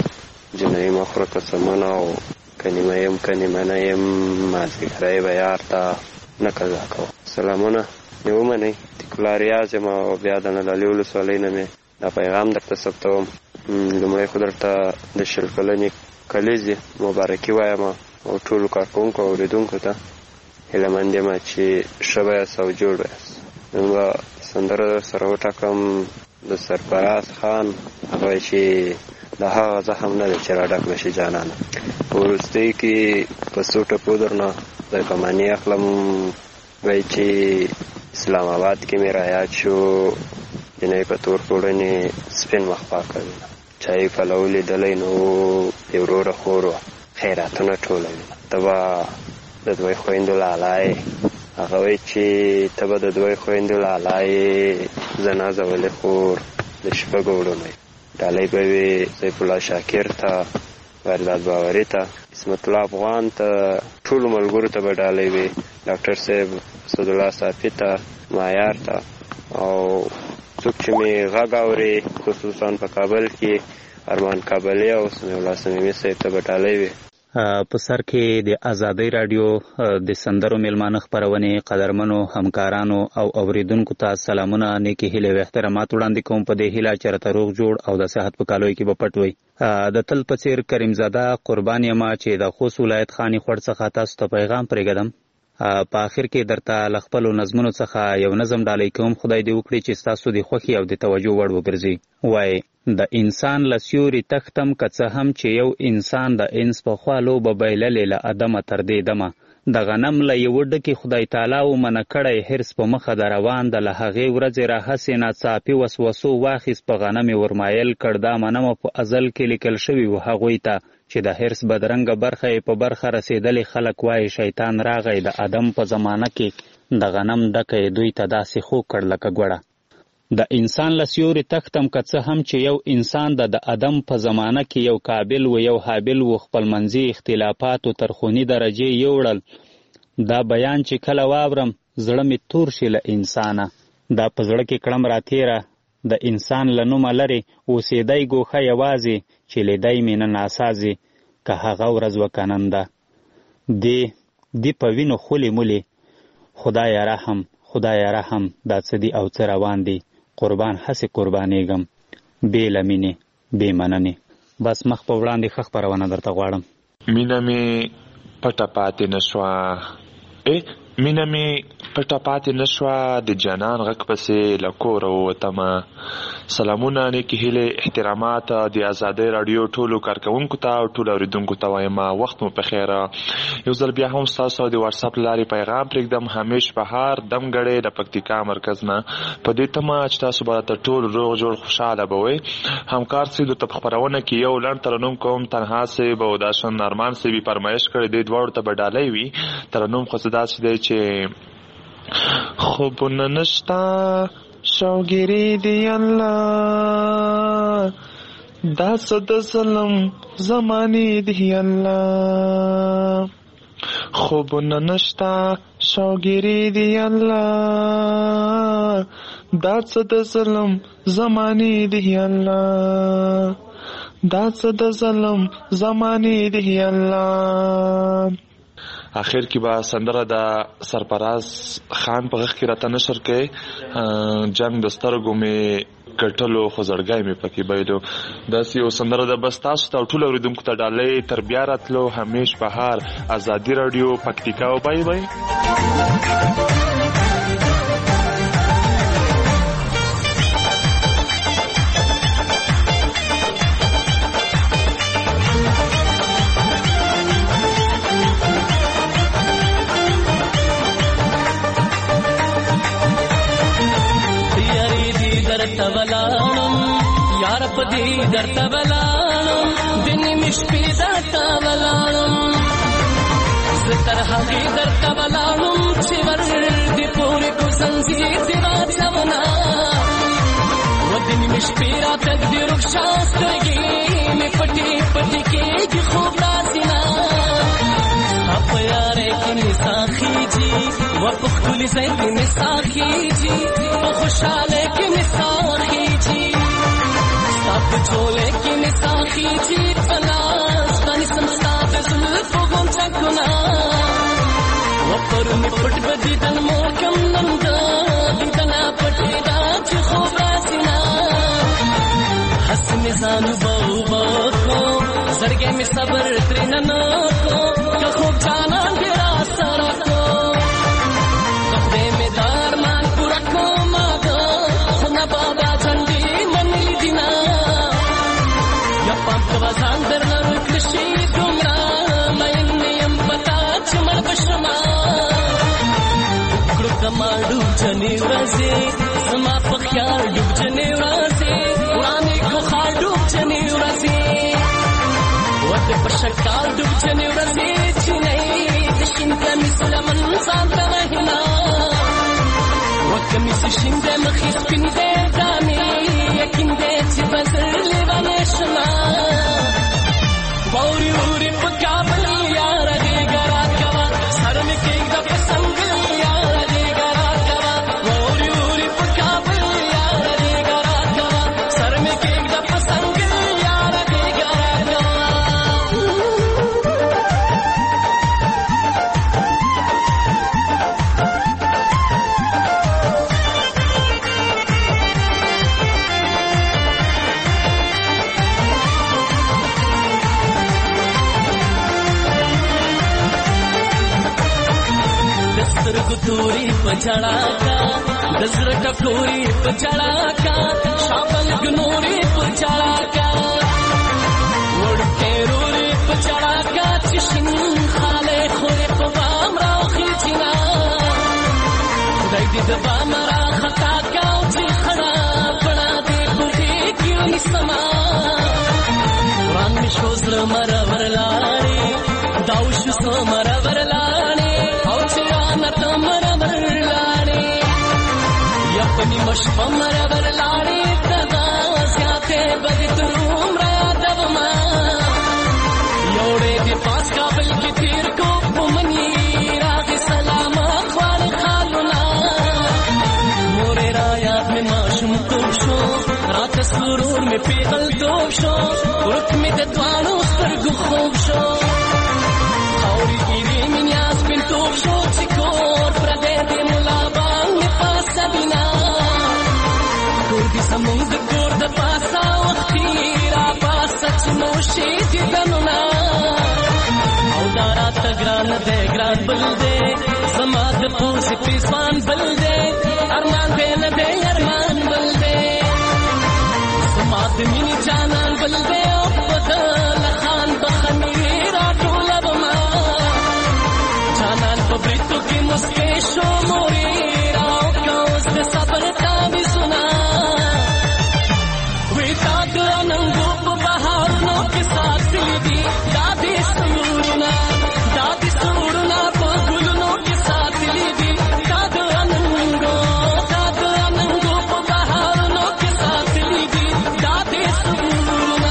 جنۍ مخوره قسمونه او کنیمه یم کنیمه نه یم مازدیګری به یار ته نه قضا کوه سلامونه مې ومنئ تکلا ریاض یم او بیا د نلالي ولسوالۍ نه مې دا پیغام درته ثبتوم لومړی خو درته د شل کلنې کلیزې مبارکي وایم او ټولو کارکوونکو او اورېدونکو ته هیلهمند یم چې ښه به یاست او جوړ به یاست نن به سندره سره وټاکم د سرفراز خان هغه چې د هغه زخم نه دی چې راډک نشي جانانه په وروستۍ کې په څو ټپو درنه د کماني اخلم وایي چې اسلام آباد کې مې رایاد شو جنۍ په تور پوړنې سپین مخ پاکوي چای پلو لیدلی نو د وروره خور وه خیراتونه ټولوي ته به د دوی خویندو لالا یې هغه وایي چې ته به د دوی خویندو لالا یې زه نازولې خور د شپږو وړونو ډالۍ به وي سیف الله شاکر ته ورداد باوري ته اسمت الله افغان ته ټولو ملګرو ته به ډالۍ وي ډاکټر صاحب اسدالله صافي ته معیار ته او څوک چې مې غږ اوري خصوصا په کابل کې ارمان کابلي او سمیع الله صمیمي صاحب ته به ډالۍ وي په سر کې د ازادۍ رادیو د سندرو میلمانه خپرونې قدرمنو همکارانو او اوریدونکو ته سلامونه نیکې هیلې او احترامات وړاندې کوم په دې هیله چې راته روغ جوړ او د صحت په کالوي کې به پټ وي د تل په څېر کریم زاده قربان یم چې د خوست ولایت خاني خوړ څخه تاسو ته پیغام پرېږدم په آخر کې درته له خپلو نظمونو څخه یو نظم ډالۍ کوم خدای دې وکړي چې ستاسو د خوښي او د توجه وړ وګرځي وایي د انسان له سیوري تختم که څه هم چې یو انسان د انس په خوا لوبه بایللې له ادمه تر دې دمه د غنم له یوه ډکې خدای تعالی ومنه کړی حرص په مخه د روان د له هغې ورځې راهسې ناڅاپي وسوسو واخیست په غنمې ورمایل کړ دا منمه په ازل کې لیکل شوي و هغوی ته چې د حرص بدرنګه برخه یې په برخه رسېدلې خلک وایي شیطان راغی د ادم په زمانه کې د غنم ډکه یې دوی ته داسې خوږ کړ لکه ګوړه د انسان له سیوري تختم که څه هم چې یو انسان د د ادم په زمانه کې یو قابل و یو حابل و خپلمنځي اختلافاتو تر خوني درجې یوړل دا بیان چې کله واورم زړه مې تور شي له انسانه دا په زړه کې کړم راتېره د انسان له نومه لرې اوسېدی ګوښه یوازې چې لیدی مې نه ناسازې که هغه ورځ وکننده دې دې په وینو خولې مولې خدایه رحم خدایه رحم دا څه دي او څه روان دي قربان هسې قربانېږم بې له مینې بې مننې بس مخ په وړاندې ښه خپرونه درته غواړم مینه مې پټه پاتې نه شوه ای مینه مې پټه پاتې نه شوه د جانان غږ پسې له کوره ووتمه سلامونه نیکې هیلې احترامات د ازادۍ راډیو ټولو کارکوونکو ته او ټولو اورېدونکو ته وایم وخت مو پخیره یو ځل بیا هم ستاسو د واتساپ له لارې پیغام پرېږدم همیش بهار دمګړی د پکتیکا مرکز نه په دې تمه چې تاسو به راته ټول روغ جوړ خوشحاله به وئ همکار صاحب درته په خپرونه کې یو لنډ ترنم کوم تنها صاحب او داشن ارمان صاحب یې فرمایش کړی دی دواړو ته به ډالۍ وي ترنم خو څه داسې دی چې خوبونه نشته شوګیری دی الله دا څه د ظلم زمانې دی الله خوبونه نشته شوګیری دی الله دا څه د ظلم زمانې دی الله دا څه د ظلم زمانې دی الله آخر کې به سندره د سرفراز خان په غږ کې راته نشر کوي جنګ د سترګو مې کټلو خو زړګی مې پکې بایلو داسې یو سندره ده بس تاسو ته ټولو اورېدونکو ته ډالۍ تر بیا راتلو همیش بهار ازادي راډیو پکتیکا او بای بای بدی درته ولاړم د نیمې شپې درته ولاړم زه تر هغې درته ولاړم چې ور دې پورې کو زنځیر دې واچومه و د نیمې شپې راته دې رخصا سترګې مې پټې پټې کېږي خوب راسي نه ستا په یارۍ کې مې ساه خېږي و په ښکلي ځای کې مې ساه خېږي په خوشحالۍ کې مې ساه خېږي ستا په چولۍ کې مې ساه خېږي په لاس باندې سم ستا د زلفو غونچکونه و پرون مې پټ به دیدن موکم نن د دیدنه پټې ده چې خوب راسي نه هسې مې ځان اوبه اوبه کړو زړګی مې صبر ترېنه نه کړو که خوب جانان دې را سره کړو که خدای مې دا ارمان پوره کړمه ده خو نه بابا جنډې منلي دي نه یا پام کوه ځان درنه روکړه شي دومره مین مې یم په تا چې مړ به شمه کړو کما ډوب جنې ورځې زما په خیال ډوب جنې ورځې وړاندې کو خال ډوب جنې ورځې وته په شکال ډوب جنې ورځې چې نه د شین کمیس لمن ځان ته وهینا وکمیس شین د مخې سپین دی دانې یقین دی چې په زړه لیونی شمه واوري اوري په کابل یاره دې ګرا کوه سر مې کېږده په سنګل یاره دې ګرا کوه واوري اوري په کابل یاره دې ګرا کوه سر مې کېږده په سنګل یاره دې ګرا کوه سترګو توري په جړا کا د زړه ټکوري په جړا کا شابل ګنوري په جړا کا وړکې روري په جړا کا چې شین خاله خوري په بام راخي چینا خدای دې د بام را خطا کا چې خړا پړا دې ګوتې کیونی سما وران می شو زړه مر ورلاړې داوش سمر ورلاړې او چې تمر ورلاړې یا پنی مشپ مر ورلاړې تدا سیاته بدتروم را یادوما یوړې دې پاس کابل کې تیر کو پمنی راغ سلام خوار خالونا مورې را یاد مې ماشوم توب شو رات سرور مې پیغل توب شو ورک مې د دوانو سترګو خوب شو خاورې ګیرې مې نیاز پین توب شو چې کور پردی دې ملا باندې پاسه بینا کور دې زموږ د کور د پاسه وختي را پاسه چې موشي دیدنونه او دا راته ګران دی ګران بل دی زما د پوسې پیسوان بل دی ارمان دی نه دی ارمان بل دی زما د مینې جانان بل دی او په ده لخان بخنې راټوله بما جانان په بریتو کې مسکې شو مورې راوکړه اوس د صبر تعویضونه وې تا د اننګو په بهارونو کې ساتلي دي دا دې سرونه دا دې سرونه په ګلونو کې ساتلي دي دا د اننګو دا د اننګو په بهارونو کې ساتلي دي دا دې سرونه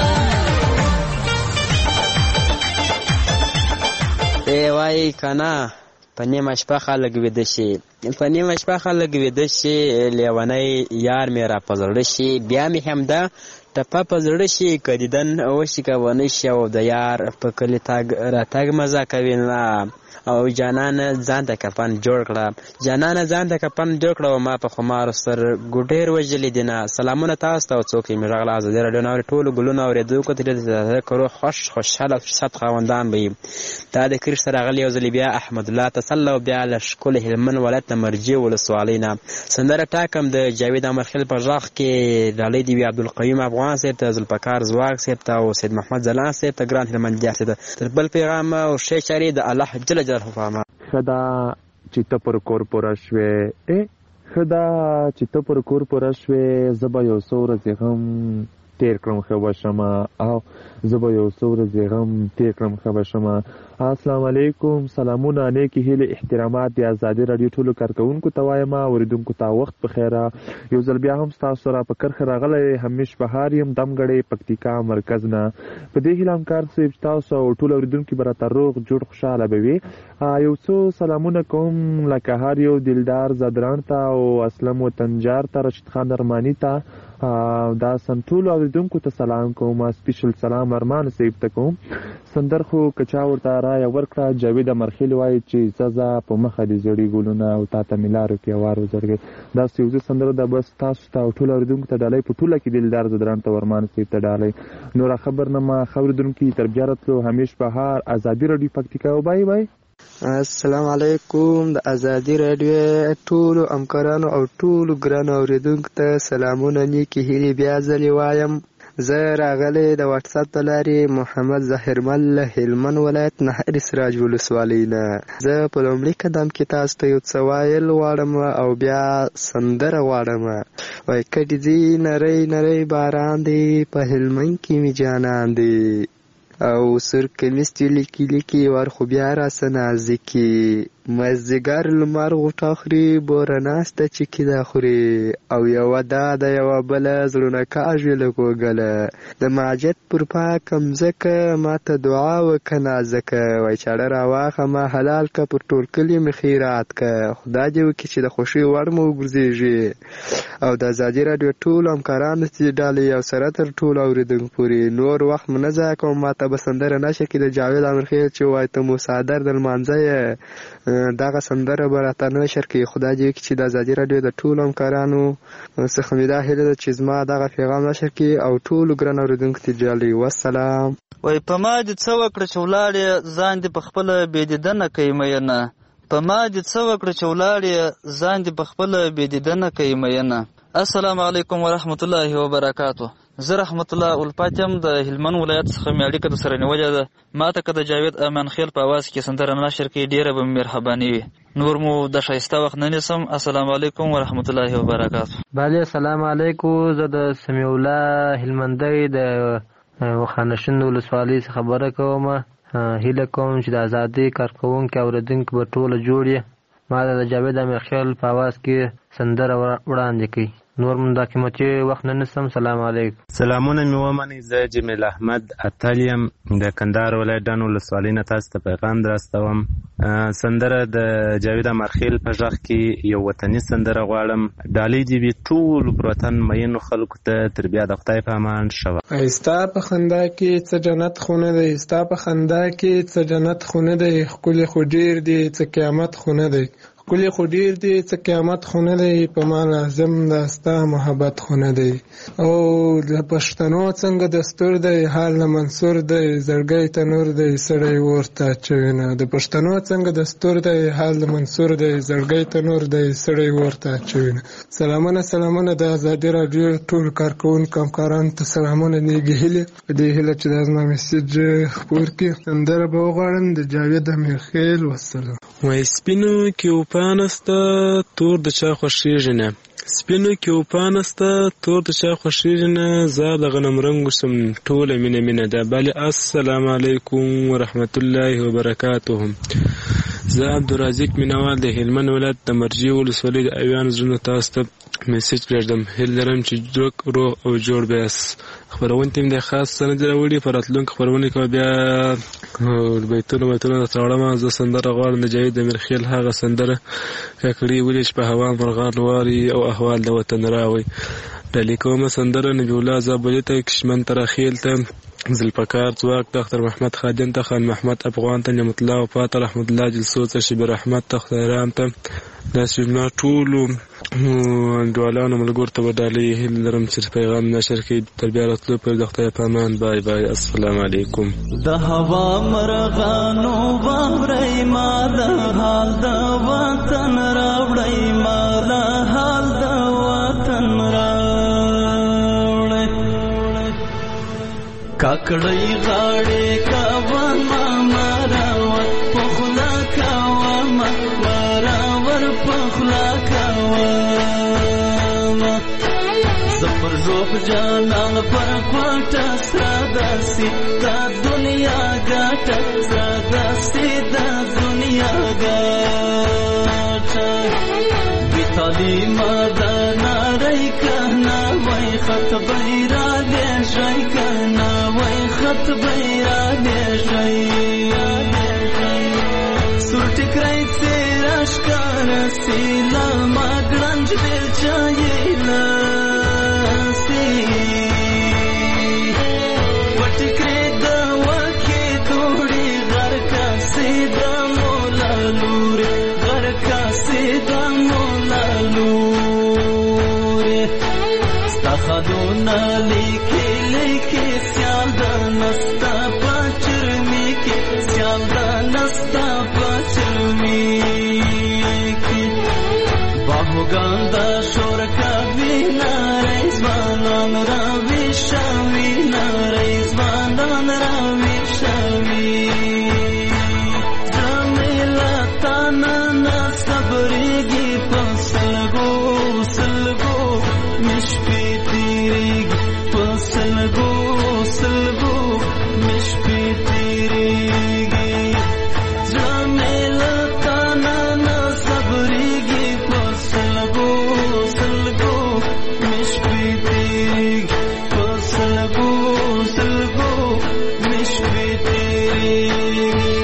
ای وای کنه په نیمه شپه خلک ویده شي په نیمه شپه خلک ویده شي لیونی یار مې را په زړه شي بیا مې همدا ټپه په زړه شي که دیدن وشي که ونه شي او د یار په کلي تګ راتګ مزه کوي نه او جانانه ځان ته کفن جوړ کړه جانانه ځان ته کفن جوړ کړه او ما په خمارو سترګو ډېر وژلي دي نه سلامونه تاسو ته او څوک یې مې راغله ازادي راډیو نه اوري ټولو ګلونه اورېدونکو ته ډېر کرو خوش خوشحاله فرصت خاوندان به وي دا د کرش سره راغلی یو ځلې بیا احمدالله تسلی او بیا له ښکلي هلمند ولایت نه مرجې ولسوالۍ نه سندره ټاکم د جاوید امرخیل په غږ کې ډالۍ دي وي عبدالقیوم افغان صاحب ته ذوالفقار زواک صاحب ته او سید محمد ځلان صاحب ته ګران هلمندیار صاحب ته تر بل پیغام او ښې چارې د الله جل جلاله په امان ښه ده چې ته پر کور پوره شوې ښه ده چې ته پر کور پوره شوې زه به یو څو ورځې هم تیر کړم ښه به شمه او زه به یو څو ورځې غم تیر کړم ښه به شمه. السلام علیکم، سلامونه، نیکې هیلې، احترامات د ازادي راډیو ټولو کارکوونکو ته وایم، اوریدونکو ته وخت په خیره. یو ځل بیا هم ستاسو را په کرښه راغلی همیش بهار یم، دمګړی پکتیکا مرکز نه. په دې هیله همکار صاحب تاسو او ټول اوریدونکي به راته روغ جوړ خوشحاله به وي. یو څو سلامونه کوم لکه هر یو دلدار زدران ته او اسلم وطنجار ته، رشید خان ارمانی ته، دا سم ټولو اوریدونکو ته سلام کوم. سپیشل سلام ارمان صاحب ته کوم. سندر خو کچا ورته رایه ورکړه، جاوید امرخیل وایي چې زه په مخه دې زړې ګلونه او تا ته مې لارو کې وار وزرګې. داسې یو څه سندره ده، بس تاسو ته او ټولو اوریدونکو ته ډالۍ په ټوله کې دلدار زدران ته ورمان صاحب ته ډالۍ. نوره خبرنامه ښه اوریدونکي تر بیا راتلو، همیش بهار، ازادي راډیو پکتیکا. بای بای. السلام علیکم، د ازادي راډیو ټولو همکارانو او ټولو ګرانو اوریدونکو ته سلامونه، نیکې هیلې بیا ځلې وایم. زه راغلی د واټس اپ له لارې محمد ظاهرمل له هلمند ولایت نهر سراج ولسوالۍ نه. زه په لومړي قدم کې تاسو ته یو څه ویل غواړم او بیا سندره غواړم. وایي کډې ځي نری نری باران دی، په هلمند کې مې جانان دی، او سر کمیس دی لیکي لیکي ور خو بیا راسه نازکي، مازدیګر لمر غوټه خوري، بوره ناسته چکې دا خوري، او یوه دا د یوه بله زړونه کاږي لږ وګله، د ماجد پر پاکه مځکه ماته دعا وکه نازکه، وایي چاړه راواخه ما حلال که پر ټول کلي مې خیرات که، خدا دې وکړي چې د خوښۍ وړ مو وګرځېږي. او د ازادي راډیو ټولو همکارانو چې ډالۍ او سره تر ټولو اورېدونکو پورې نور وخت مو نه ضایع کوم. ماته به سندره نشه کې د جاوید امرخیل چې وایي ته مو صادر د لمانځه یې، دغه سندره به راته نشر کړي. خدای دې وکړي چې د ازادي راډیو د ټولو همکارانو څخه مې دا هیله ده چې زما دغه پیغام نشر کړي او ټولو ګران اورېدونکو ته ډالۍ. والسلام. وایي په ما دې څه وکړه چې ولاړې ځان دې په خپله بېدیدنه کوي مینه، په ما دې څه وکړه چې ولاړې ځان دې په خپله بېدیدنه کوي مینه. السلام علیکم ورحمت الله وبرکاتو. زه رحمت الله الفات یم، د هلمند ولایت څخه مې اړیکه د سره نیولې ده. ما ته که د جاوید امان خیل په اواز کې سندره نشر کړي ډېره به مې مهرباني وي. نور مو د ښایسته وخت نه نیسم. السلام علیکم ورحمت الله وبرکاتو. بله السلام علیکم. زه د سمیع الله هلمندی د خانشند ولسوالۍ څخه خبره کوم. هیله کوم چې د ازادۍ کارکوونکي اورېدونکي به ټوله جوړ یې. ما د جاوید امان خیل په اواز کې سندره وړاندې کړي. نور من دا قیمتي وخت نه نسم. سلام علیکم. سلامونه مې ومنئ. زه جمیل احمد اتل یم، د کندهار ولایت ډان ولسوالۍ نه تاسو ته پیغام دراستوم. سندره د جاوید امرخیل په غږ کې یو وطني سندره غواړم. ډالۍ دې وي ټولو پر وطن مینو خلکو ته. تر بیا د خدای په امان. شوه. ستا په خندا کې څه جنت خو نه دی، ستا په خندا کې څه جنت خو نه دی، ښکلې خو ډېر دی څه قیامت خو نه دی، ښکلې خو ډېر دی څه قیامت خو نه دی، په ما لازم دا ستا محبت خو نه دی. او د پښتنو څنګه دستور دی، حال نه منصور دی، زړګی تنور دی سړی ورته اچوینه. د پښتنو څنګه دستور دی، حال نه منصور دی، زړګی تنور دی سړی ورته اچوینه. سلامونه سلامونه د ازادي راډیو ټول کارکوونکو همکارانو ته سلامونه، نیږدې هیلې په دې هیله چې دا زما میسج خپور کړي. سندره به وغواړم د جاوید امیرخیل. والسلام. وایي سپینو کې وپانسته تور د چا خوښېږي نه، سپینو کې وپانسته تور د چا خوښېږي نه، زه د غنم رنګو شم ټوله مینه مینه ده. بله السلام علیکم ورحمت الله وبرکاتو. زه عبدالرازق مینوال د هلمند ولایت د مرجې ولسوالۍ د اویانو زړونو تاسو ته میسج پرېږدم. هیله لرم چې ډوک روغ او جوړ به یاست. خپرونکي مې د خاص سند راوړي، په راتلونکي خپرونې کې بیا بیتونه بیتونه درته وړم. زه سندره غواړم د جاوید امیرخیل، هغه سندره کاکړي ولې چې په هوا مرغان واري او احوال د وطن راوي. ډالۍ کومه سندره نبي الله زابلي ته، کشمن تراخیل ته، ذوالفقار ځواک ته، اختر محمد خادم ته، خان محمد افغان ته، نعمت الله وفا ته، رحمت الله جلسو ته، شبیر احمد ته، خیرام ته، داسې ما ټولو انډیوالانو ملګرو ته به ډالۍ هیله لرم چې پیغام نشر کړي. تر بیا راتلو پورې د خدای په امان. بای بای. السلام علیکم. د هوا مرغانو واورئ ما د حال د وطن راوړئ، ما د حال د وطن راوړئ. کاکړۍ غاړې کوه ما مراور په خوله کوه ما مراور په خوله کوه. زفر روح جانان پر کوټه ساداسي دا دنیا ګټه ساداسي دا دنیا ګټه بي تعلیمه دا ناري کهنا وای خط بیرا دې شي کهنا وای خط بیرا دې شي سر ټکرای تیرا ښکار سیلا ما ګرنج دل چایلا خدونا لیکي لیکي سیال دا نستا پچرمی کی سیال دا نستا پچرمی کی باهوگان دا شور کوي نارې ځوانان راوي شوي نارې ځوانان راوي شوي جمیله تانا نه صبرېږي په سلګو سلګو مشپې سلگو سلگو مشپی تیریگی جامیلا تانا نا صبریگی پا سلگو سلگو مشپی تیریگی پا سلگو سلگو مشپی تیریگی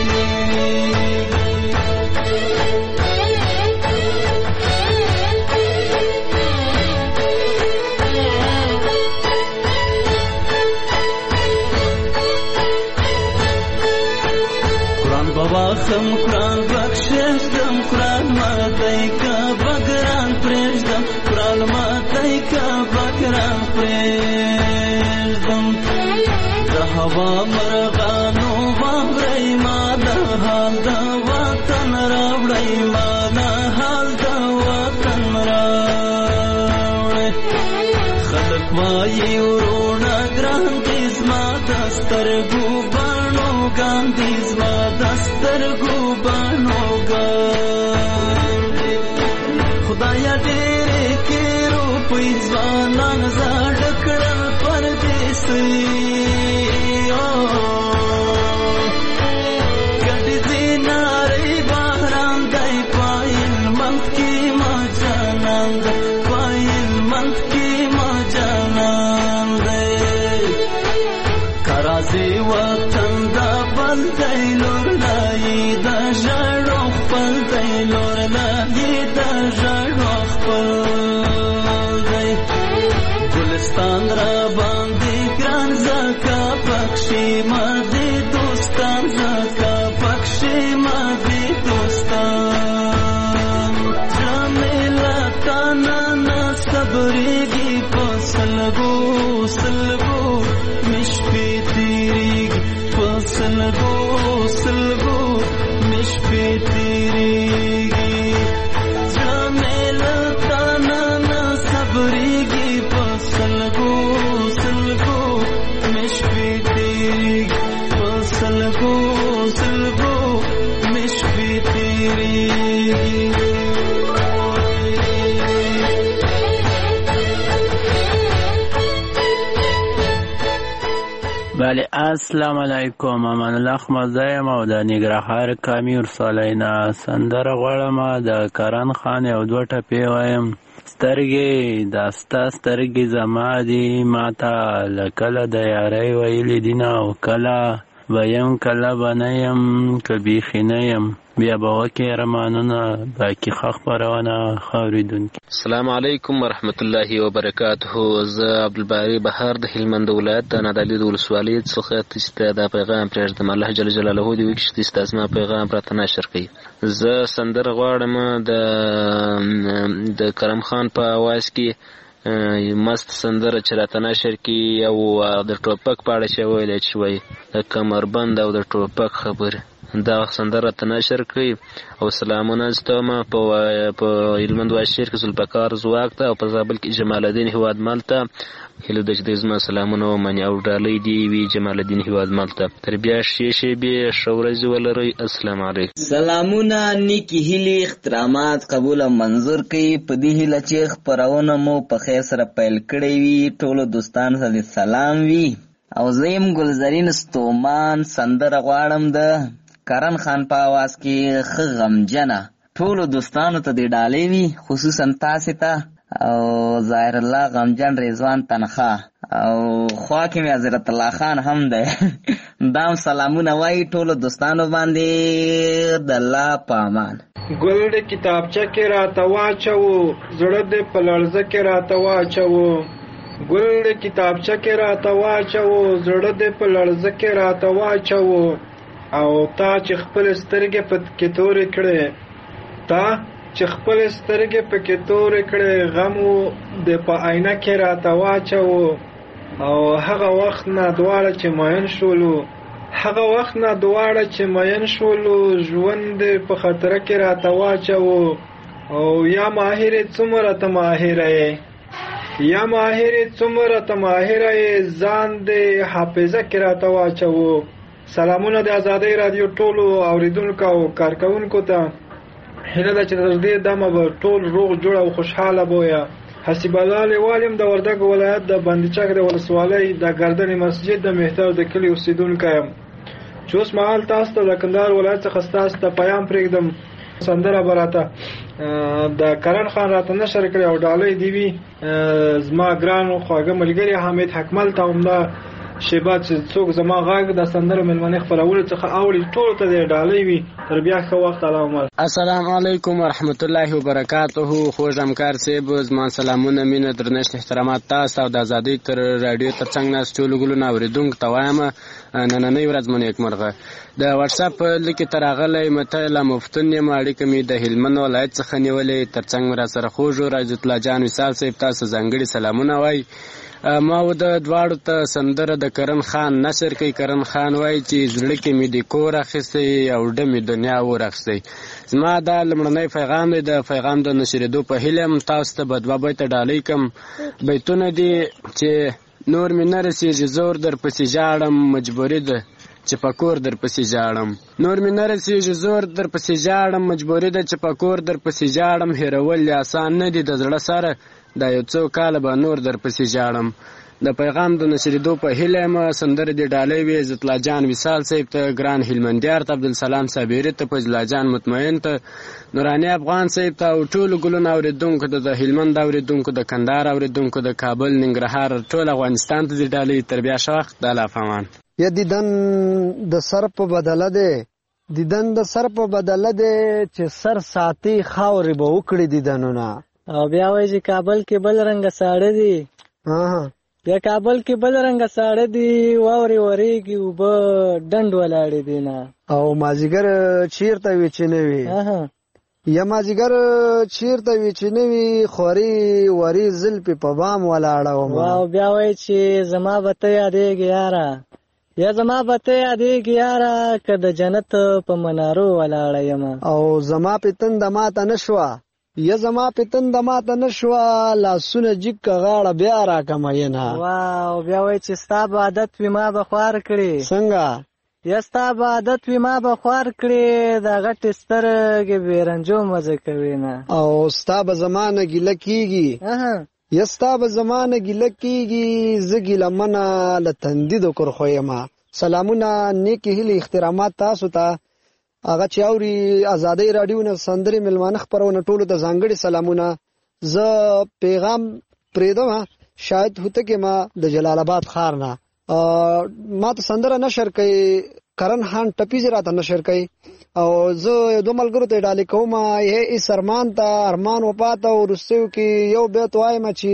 واخم قرآن بخششدم قرآن ماتی کا بگران پریشدم قرآن ماتی کا بگران پریشدم دا هوا مرغانو واوری ما دا حال دا وطن راوڑی ما دا حال دا وطن راوڑی خلق وائی ورونا گران دیز ما دسترگو بانو گاندیز ما دسترگو بانو گاندی خدایا ډېرې کې روپۍ ځوانان زاړه کړل پردیسي ګډې دې نارې بهران دی پایل منځ کې ما جانان دی پایل منځ کې ما جانان دی کرازي وطن دا بل دی لور لایي دا ژړو خپل دی لور لایي دا ژړو خپل دی ګلستان را باندې ګران زکا پکښې ما دې دوستان زکا پکښې ما دې دوستان جمیله تانا نه صبرېږي په سلګو سلګو مشپې تېرېږي په سلګو سلګو مشپې تېرېږي جمیله تانا نه صبرېږي په سلګو سلګو مشپې تېرېږي په سلګو سلګو مشپې تېرېږي بله السلام علیکم امان الله احمد یم او د ننګرهار کامې ولسوالۍ نه سندره غواړم د کرن خان یو دوه ټپې وایم سترګې دا ستا سترګې زما دي ما ته له کله د یارۍ ویلي دي نه او کله به یم کله به نه یم که بیخي نه یم بیا به وکې ارمانونه باقي ښه خپرونه ښه اورېدونکي السلام علیکم ورحمت الله وبرکاته زه عبدالباري بهار د هلمند ولایت د نادعلي د ولسوالۍ څخه تاسو ته دا پیغام پرېږدم الله جل جلاله دې وکړي چې تاسو ته زما پیغام راته نشر کړي زه سندره غواړم د د کرم خان په اواز کې مست سندره چې راته نشر کړي او د ټوپک په اړه چې ویلی چې وایي د کمربند او د ټوپک خبره دا سندره ته نشر کړئ. او سلامونه ستوم په په هلمند واشیر کې ذوالفقار ځواک ته او په زابل کې جمال الدین هیوادمل ته هیله ده چې د زما سلامونه ومني او ډالۍ دې وي جمال الدین هیوادمل ته. تر بیا ښې شېبې ښه ورځې ولرئ. السلام علیکم. سلامونه، نیکې هیلې، احترامات قبول او منظور کړئ. په دې هیله چې خپرونه مو په خیر سره پیل کړې وي. ټولو دوستانو ته سلام وي. او زه یم ګلزرین ستومان. سندره غواړم د کرن خان په آواز کې ښه غمجنه. ټولو دوستانو ته دې ډالۍ وي، خصوصا تاسې ته او ظاهر الله غمجن رضوان تنخوا او خوا کې مې حضرت الله خان هم دی. دام سلامونه وایي ټولو دوستانو باندې د الله په امان. ګل د کتابچه کې راته واچوو، زړه دې په لړزه کې راته واچوو. ګل د کتابچه کې راته واچوو، زړه دې په لړزه کې راته واچوو. او تا چې خپل سترګې پکې تورې کړې، تا چې خپل سترګې پکې تورې کړې، غم دې په آینه کې راته واچوو. او هغه وخت نه دواړه چې مین شولو، هغه وخت نه دواړه چې مین شولو، ژوند دې په خطر کې راته واچوو. او یا ماهرې څومره ته ماهره یې، یا ماهرې څومره ته ماهره یې، ځان دې حافظه کې راته واچوو. سلامونه د آزادۍ رادیو ټولو اوریدونکو او کارکونکو ته. هیله ده چې تر دې دمه به ټول روغ جوړ او خوشحاله بویه. حسیب الله لیوالیم د وردګ ولایت د بندیچک د ولسوالۍ د ګردنې مسجد د مهتر د کلي اوسیدونکی یم چې اوس مهال تاسو ته د کندهار ولایت څخه ستاسو ته پیام پرېږدم. سندره به راته د کرن خان راته نشر کړې او ډالۍ دې وي زما ګران خواږه ملګري حامد حکمل ته همدا شیبه چې څوک زما غږ د سندرو مېلمنې خپرولو څخه اوري ټولو ته دې ډالۍ وي. تر بیا ښه وخت. علامه السلام علیکم ورحمت الله وبرکاته. خوږ همکار صاحب زما سلامونه، مینه، درنښت، احترامات تاسو او د ازادۍ تر راډیو تر څنګ ناست ټولو ګلونه اورېدونکو ته وایم نننۍ ورځ مو نیکمرغه. د واتساپ لیکې ته راغلی مته لا مفتون یم. اړیکه مې د هلمند ولایت څخه نیولې. تر څنګ مې را سره خوږ راجت الله جان وصال صاحب تاسو ځانګړي سلامونه وایي. ما و د دواړو ته سندره د کرن خان نشر کوي. کرن خان وایي چې زړه کې مې د کور اخیستی او ډه مې دنیا ور اخیستی. زما دا لومړنی پیغام دی. د پیغام د نشرېدو په هیله یم تاسو ته به دوه بیته ډالۍ کړم. بیتونه دي چې نور مې نه رسېږي زور در پسې ژاړم، مجبوري ده چې په کور در پسې ژاړم. نور مې نه رسېږي زور در پسې ژاړم، مجبوري ده چې په کور در پسې ژاړم. هېرول یې اسان نه دي د زړه سره، دا یو څو کاله به نور در پسې ژاړم. د پیغام د نشرېدو په هیله یم سندرې دې ډالۍ وي عزت الله جان وصال صاحب ته، ګران هلمندیار ته، عبدالسلام صابري ته، فضل الله جان مطمئن ته، نوراني افغان صاحب ته او ټولو ګلونه اورېدونکو ته، د هلمند اورېدونکو، د کندهار اورېدونکو، د کابل، ننګرهار، ټول افغانستان ته دې ډالۍ. تر بیا ښه وخت. د الله په امان. یا دیدن د سر په بدله دی، دیدن د سر په بدله دی چې سر ساتي خاورې به وکړي دیدنونه. او بیا وایي چې کابل کې بل رنګه ساړه دي. بیا کابل کې بل رنګه ساړه دي، واورې ورېږي، اوبه ډنډ ولاړې دي نه. او مازدیګر چیرته وي چې نه وي، یا مازدیګر چیرته وي چې نه وي، خوري وري زلفې په بام ولاړه وم. او بیا وایي چې زما به ته یادېږي یاره، یا زما به ته یادېږي یاره، که د جنت په منارو ولاړه یم. او زما پتنده ماته نه شوه، یا زما پتنده ماته نه شوه، لاسونه جګ که غاړه بیا راکه مینه. واو بیا وایي چې ستا به عادت وي ما به خوار کړي. څنګه؟ یا ستا به عادت وي ما به خوار کړي، دا غټې سترګې بې رنجو مزه کوي نه. او ستا به زما نه ګیله کېږي، یا ستا به زما نه ګیله کېږي، زه ګیله منه له تندي د کرښو یمه. سلامونه، نیکې هیلې، احترامات تاسو ته. هغه چې اوري ازادۍ راډیو نه سندرې مېلمانه خپرونه ټولو ته ځانګړي سلامونه. زه پیغام پرېږدم شاید هوتک یم د جلال آباد ښار نه. ما ته سندره نشر کوي کرن خان ټپیزې راته نشر کوي، او زه یو دوه ملګرو ته ډالۍ کوم. ایس ارمان ته، ارمان وپاته وروستیو کې یو بیت وایم چې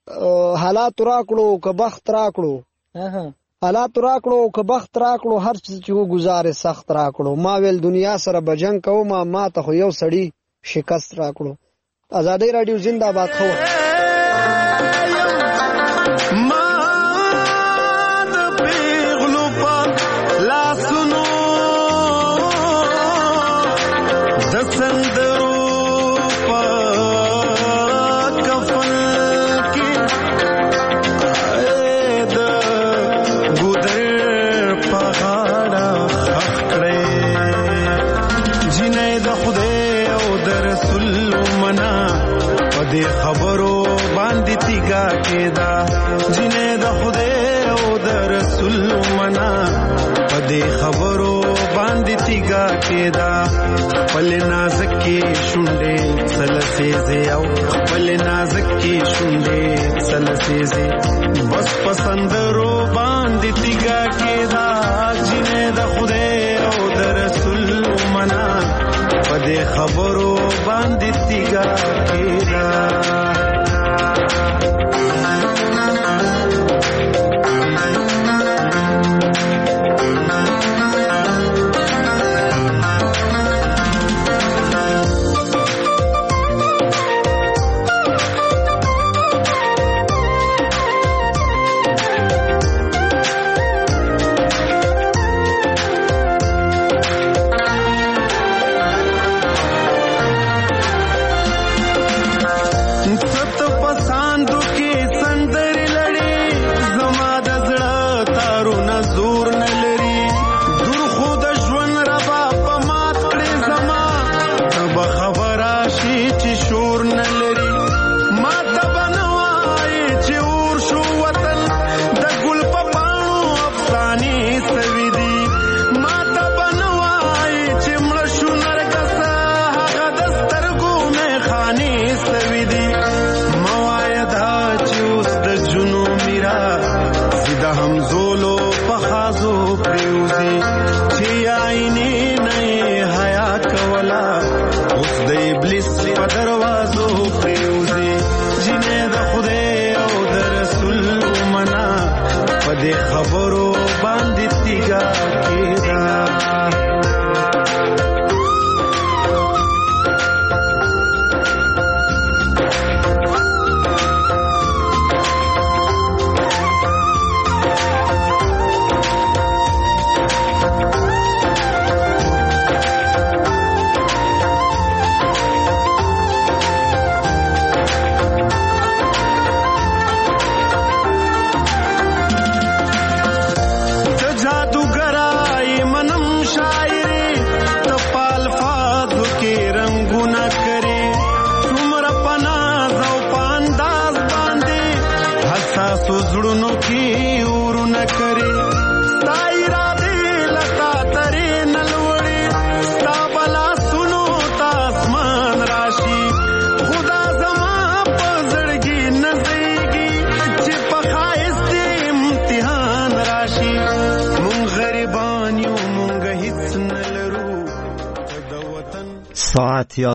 حالات راکړو که بخت راکړو، حالات راکړو که بخت راکړو، هر څه چې وګزارې سخت راکړو. ما ویل دنیا سره به جنګ کوم، ما ته خو یو سړي شکست راکړو. ازادۍ راډیو زنده باد. خو ما د پیغلو په لاسونو बस पसंदरो बांधी तिगा केदा जिने द खुदे ओ द रसूल मना पदे खबरो बांधी तिगा केदा ساعت